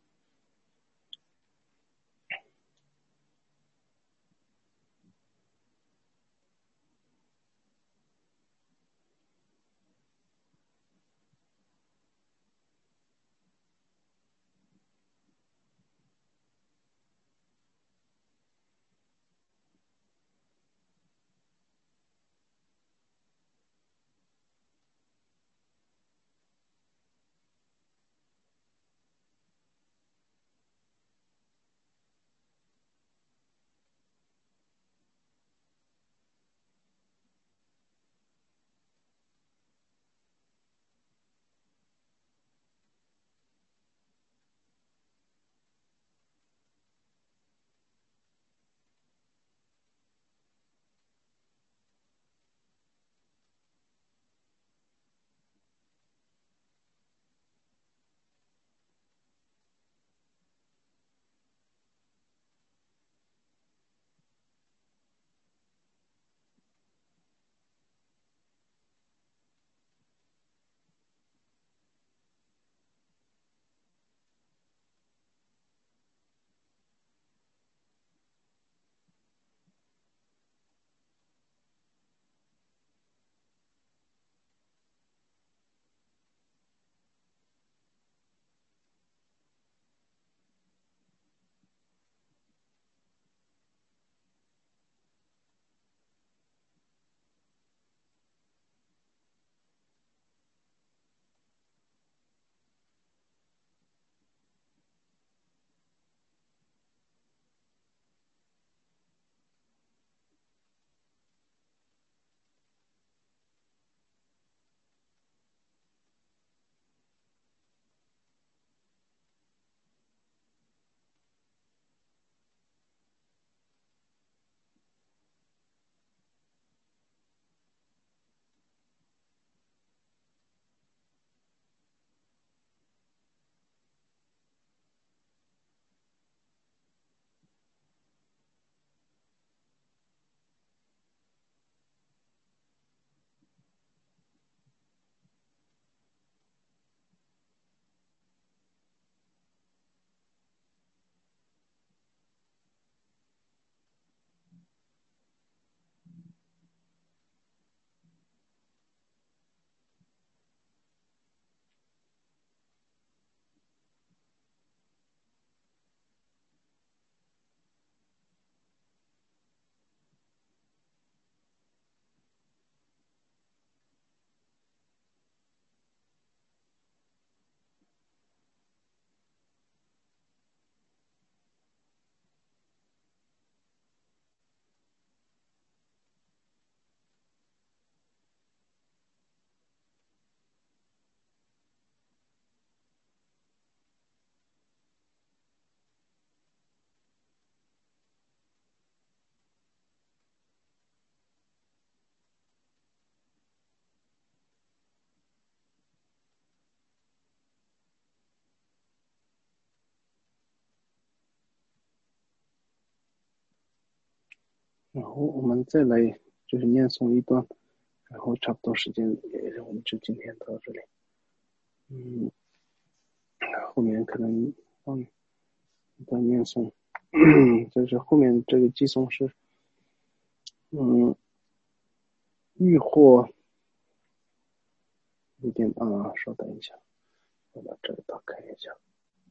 然后我们再来就是念诵一段，然后差不多时间我们就今天到这里。后面可能一段念诵，就是后面这个寄诵是欲惑有点稍等一下，我把这个打开一下。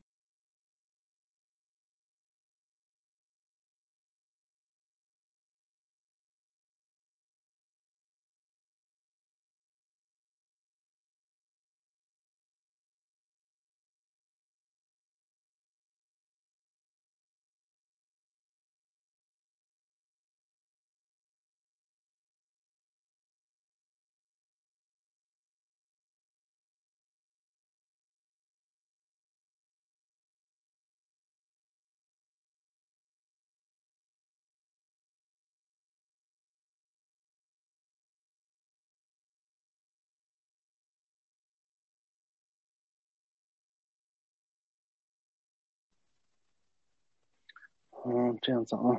这样子啊。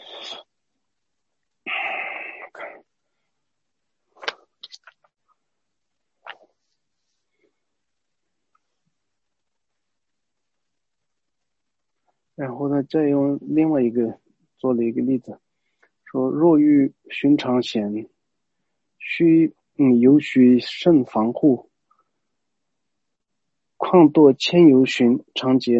然后呢，再用另外一个做了一个例子，说若遇寻常险，尤须慎防护。况堕千由寻，常解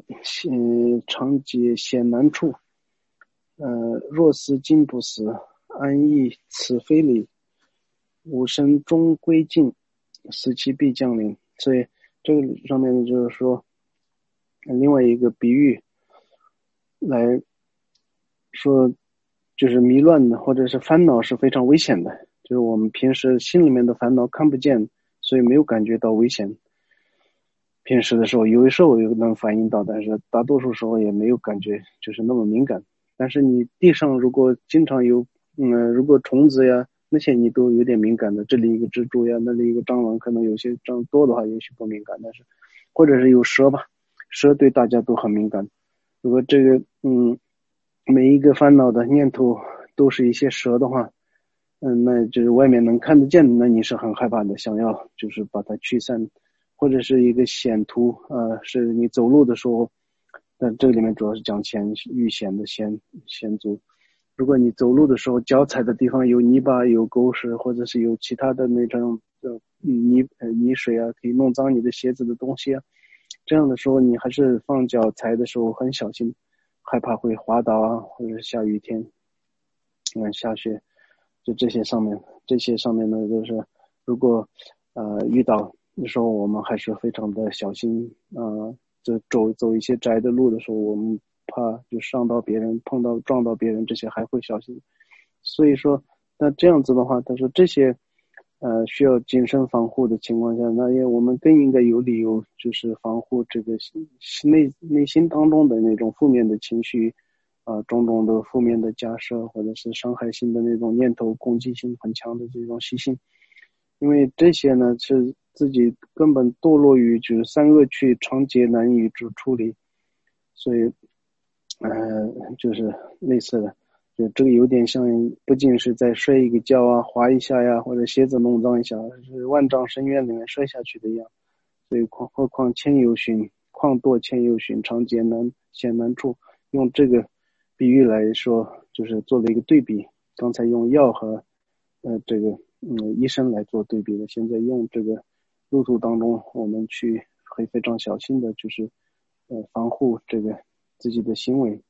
险难处。若思今不死，安逸此非礼。吾生终归尽，死期必降临。所以这个上面就是说，另外一个比喻来说，就是迷乱的或者是烦恼是非常危险的，就是我们平时心里面的烦恼看不见，所以没有感觉到危险。平时的时候有的时候能反应到，但是大多数时候也没有感觉就是那么敏感。但是你地上如果经常有如果虫子呀那些你都有点敏感的，这里一个蜘蛛呀，那里一个蟑螂，可能有些蟑多的话也许不敏感，但是或者是有蛇吧，蛇对大家都很敏感。如果这个每一个烦恼的念头都是一些蛇的话，那就是外面能看得见的，那你是很害怕的，想要就是把它驱散。或者是一个险途，是你走路的时候，但这里面主要是讲遇险的险阻。如果你走路的时候脚踩的地方有泥巴、有狗屎，或者是有其他的那种泥水啊，可以弄脏你的鞋子的东西啊，这样的时候你还是放脚踩的时候很小心，害怕会滑倒啊，或者是下雨天，下雪，就这些上面呢，就是如果遇到的时候，我们还是非常的小心就走一些窄的路的时候，我们怕就伤到别人，撞到别人，这些还会小心。所以说，那这样子的话，他说这些需要谨慎防护的情况下，那因为我们更应该有理由，就是防护这个内心当中的那种负面的情绪。种种的负面的假设或者是伤害性的那种念头，攻击性很强的这种习性，因为这些呢是自己根本堕落于就是三恶趣，常劫难以处理，所以就是类似的，就这个有点像不仅是在摔一个跤啊，滑一下呀，或者鞋子弄脏一下，是万丈深渊里面摔下去的一样。所以何况千由旬，况堕千由旬，常劫险难处。用这个比喻来说，就是做了一个对比。刚才用药和这个医生来做对比的，现在用这个路途当中，我们去会非常小心的，就是防护这个自己的行为，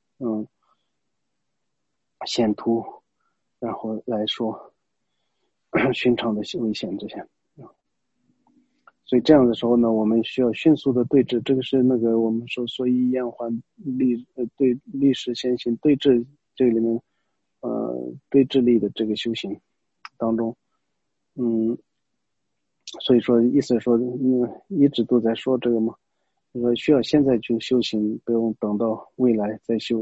险途，然后来说寻常的危险这些。所以这样的时候呢，我们需要迅速的对峙，这个是那个我们说所以延缓对历史先行对峙这里面对峙力的这个修行当中，所以说意思是说，一直都在说这个嘛，就说需要现在就修行，不用等到未来再修。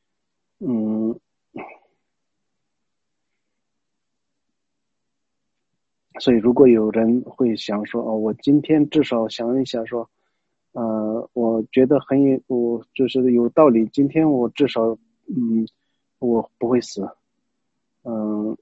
所以如果有人会想说，我今天至少想一下说，我觉得我就是有道理，今天我至少我不会死， 嗯，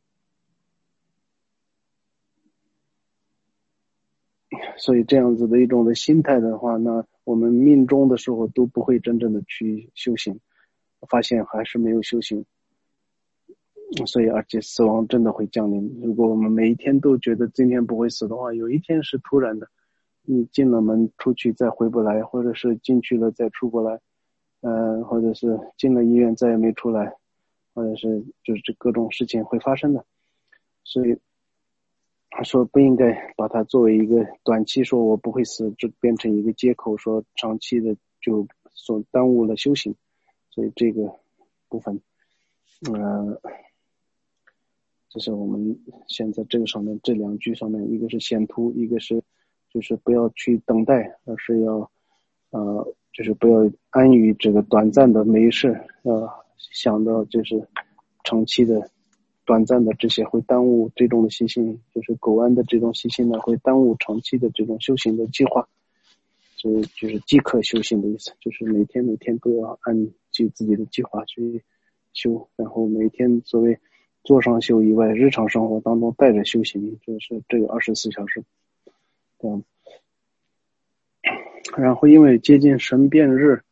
所以这样子的一种的心态的话，那我们命中的时候都不会真正的去修行，发现还是没有修行。所以而且死亡真的会降临。如果我们每一天都觉得今天不会死的话，有一天是突然的，你进了门出去再回不来，或者是进去了再出不来，或者是进了医院再也没出来，或者是就是这各种事情会发生的。所以说不应该把它作为一个短期说我不会死，就变成一个借口，说长期的就所耽误了修行。所以这个部分，这是我们现在这个上面这两句上面，一个是显图，一个是就是不要去等待，而是要就是不要安于这个短暂的没事，想到就是长期的短暂的这些会耽误这种的习性，就是苟安的这种习性呢，会耽误长期的这种修行的计划。所以就是即刻修行的意思，就是每天都要按照自己的计划去修，然后每天所谓坐上修以外，日常生活当中带着修行，就是这个24小时。这样。然后因为接近神变日，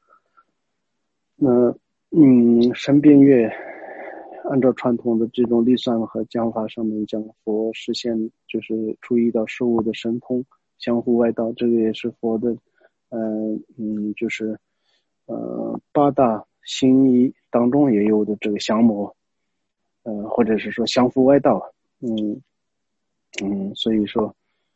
神变月按照传统的这种历算和讲法上面讲，佛实现就是初一到15的神通相互外道，这个也是佛的就是八大行仪当中也有的这个降魔，或者是说相互外道。所以说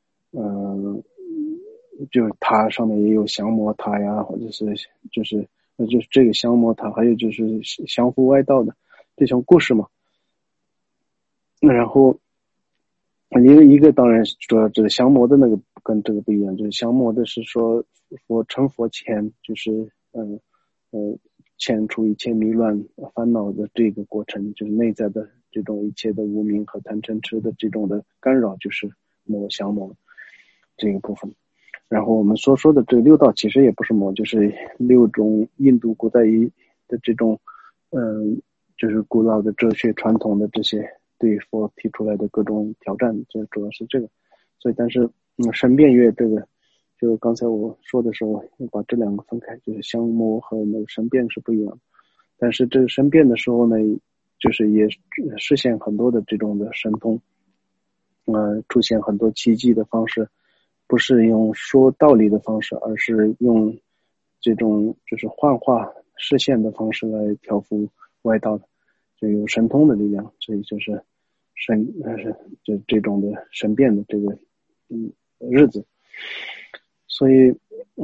就是它上面也有降魔塔呀，或者是就是这个降魔塔，还有就是相互外道的这种故事嘛。然后一个当然是说这个降魔的那个跟这个不一样，就是降魔的是说成佛前就是遣除一切迷乱烦恼的这个过程，就是内在的这种一切的无明和贪嗔痴的这种的干扰，就是降魔这个部分。然后我们所说的这六道其实也不是魔，就是6种印度古代的这种就是古老的哲学传统的这些对佛提出来的各种挑战，就主要是这个。所以但是神变月这个就刚才我说的时候要把这两个分开，就是降魔和那个神变是不一样的。但是这个神变的时候呢，就是也实现很多的这种的神通，出现很多奇迹的方式，不是用说道理的方式，而是用这种就是幻化视线的方式来调伏外道的，就有神通的力量。所以就是就这种的神变的这个日子。所以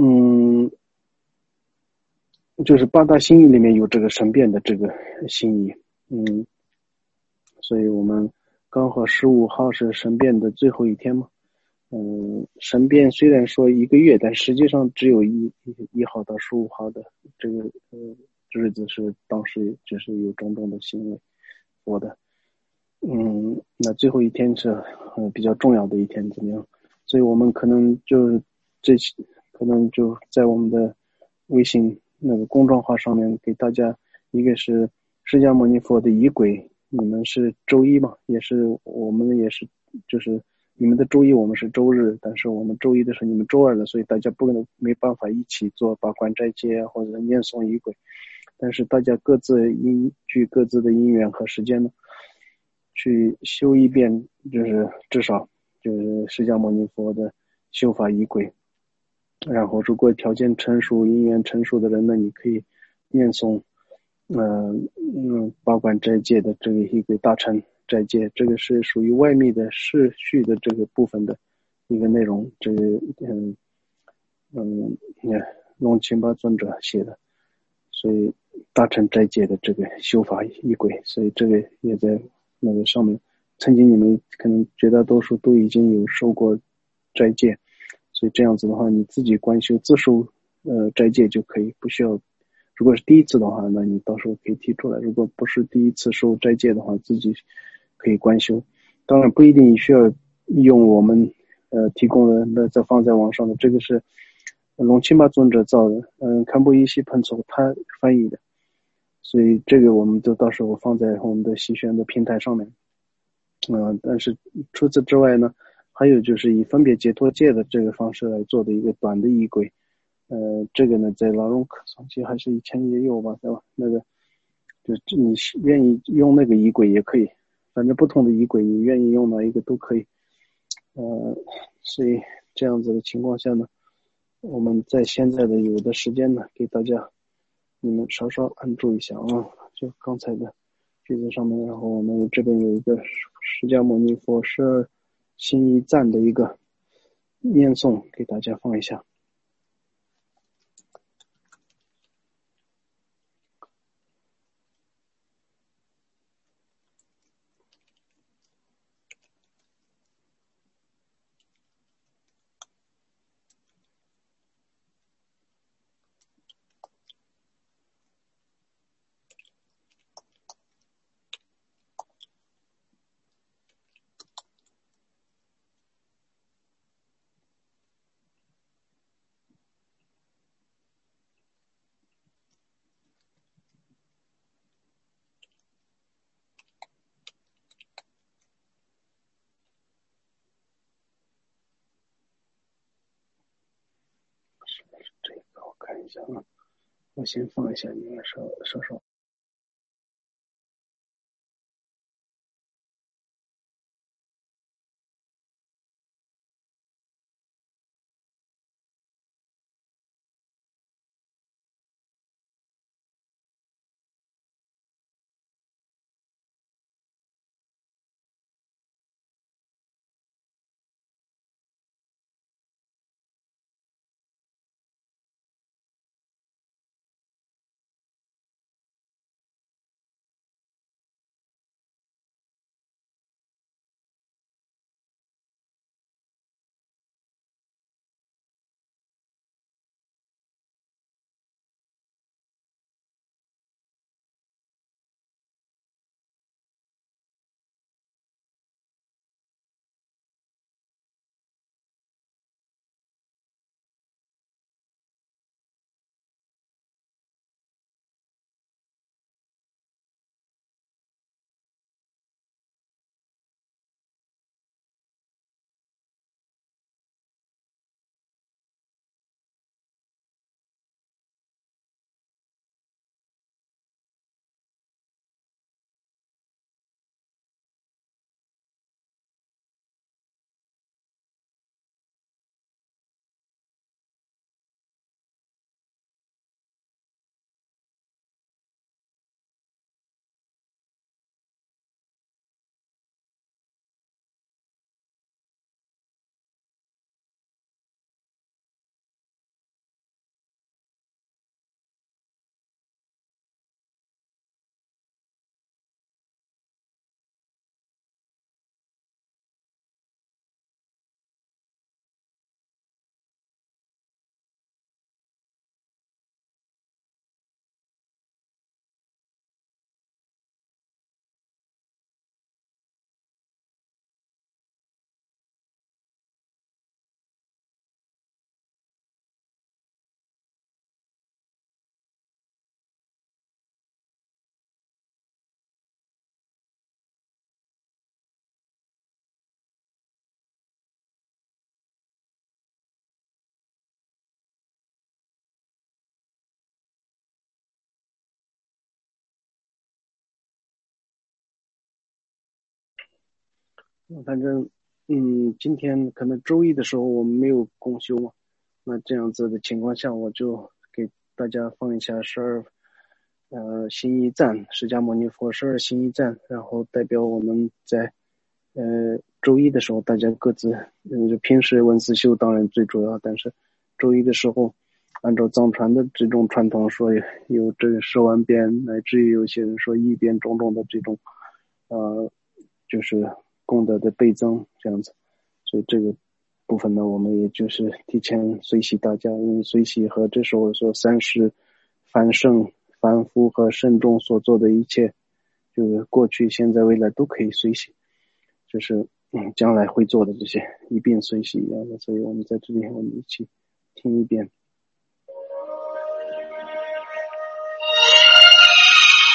就是八大心意里面有这个神变的这个心意。所以我们刚好15号是神变的最后一天嘛。神变虽然说1个月，但实际上只有1号到15号的这个日子是当时就是有种种的行为做的。那最后一天是比较重要的一天，怎么样？所以我们可能就在我们的微信那个公众号上面给大家，一个是释迦牟尼佛的仪轨，你们是周一嘛，我们也是就是你们的周一，我们是周日，但是我们周一的时候你们周二了，所以大家没办法一起做八关斋戒或者念诵仪轨，但是大家各自依据各自的因缘和时间呢，去修一遍，就是至少就是释迦牟尼佛的修法仪轨。然后如果条件成熟因缘成熟的人呢，你可以念诵八关斋戒的这个仪轨大乘斋戒，这个是属于外密的世序的这个部分的一个内容。这个龙钦巴尊者写的，所以大乘斋戒的这个修法仪轨，所以这个也在那个上面。曾经你们可能绝大多数都已经有受过斋戒，所以这样子的话，你自己观修自受斋戒就可以，不需要。如果是第一次的话，那你到时候可以提出来；如果不是第一次受斋戒的话，自己可以观修。当然不一定需要用我们提供的再放在网上的，这个是龙钦巴尊者造的，堪布伊西喷凑他翻译的， 所以这个我们就到时候放在我们的喜选的平台上面。但是除此之外呢，还有就是以分别解脱戒的这个方式来做的一个短的仪轨。这个呢，在老荣可算机还是以前也有吧，对吧？那个就是你愿意用那个仪轨也可以，反正不同的仪轨你愿意用哪一个都可以。所以这样子的情况下呢，我们在现在的有的时间呢，给大家你们稍稍按住一下啊，就刚才的句子上面，然后我们这边有一个释迦牟尼佛12心一赞的一个念诵，给大家放一下。这个我看一下啊，我先放一下，你们稍稍。反正今天可能周一的时候我们没有公休嘛，那这样子的情况下，我就给大家放一下心一赞，释迦牟尼佛12心一赞，然后代表我们在周一的时候大家各自平时文思修当然最主要，但是周一的时候按照藏传的这种传统说有这个10万遍，乃至于有些人说1遍种种的这种就是功德的倍增这样子，所以这个部分呢，我们也就是提前随喜大家，因为随喜和这时候说30凡圣凡夫和圣众所做的一切，就是过去现在未来都可以随喜，就是将来会做的这些一并随喜一样的，所以我们在这里我们一起听一遍。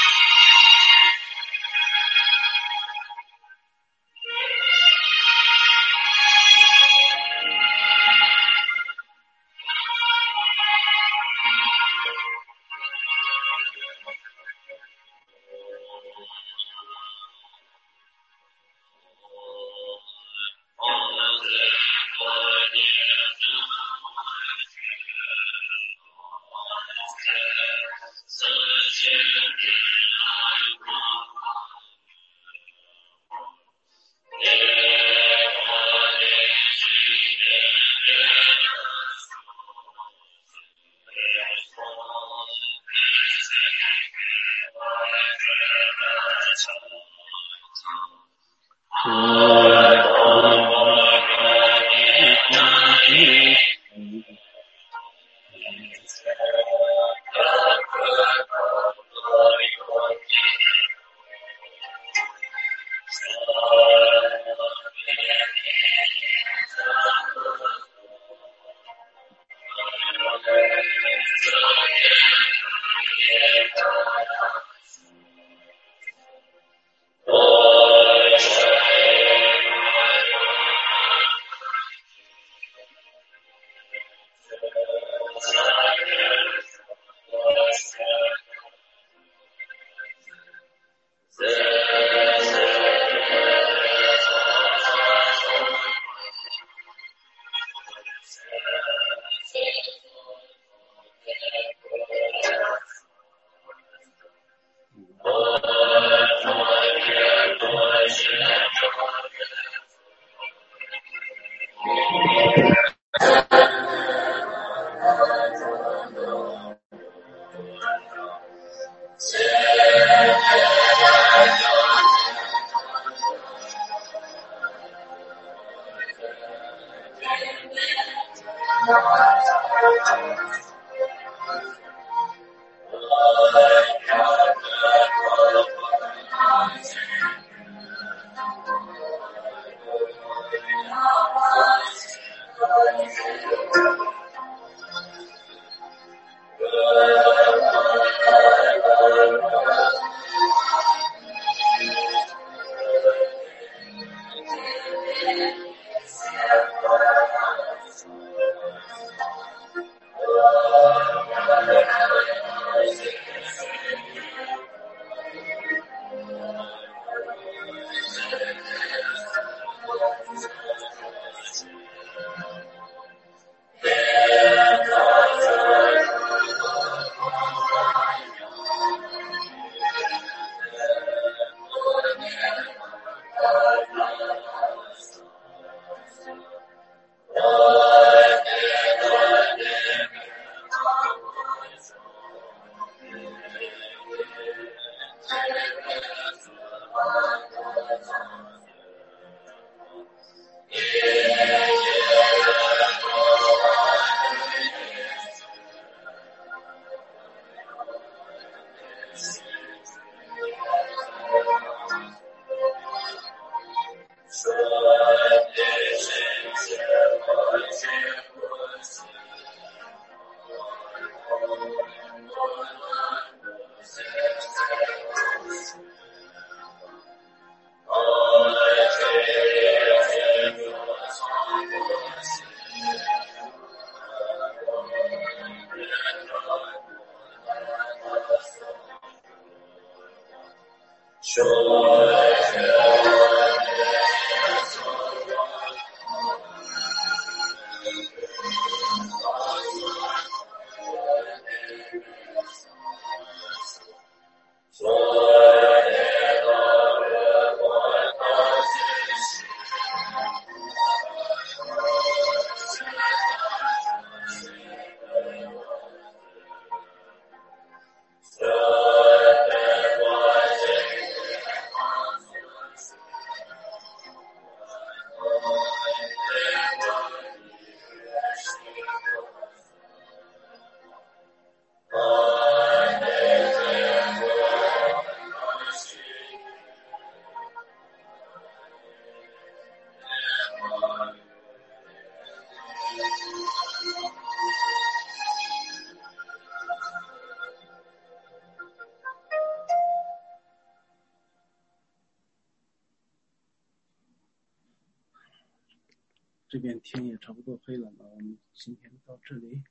这边天也差不多黑了，那我们今天到这里，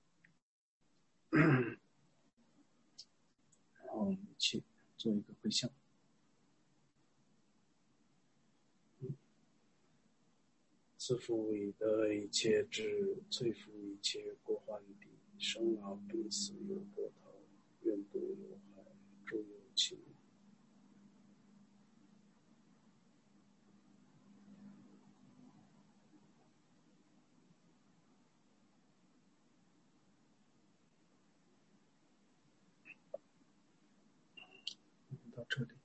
然后我们一起做一个回向。自负伟的一切智，摧伏一切过患地，生老病死有波涛，愿度有害，诸有情。到这里。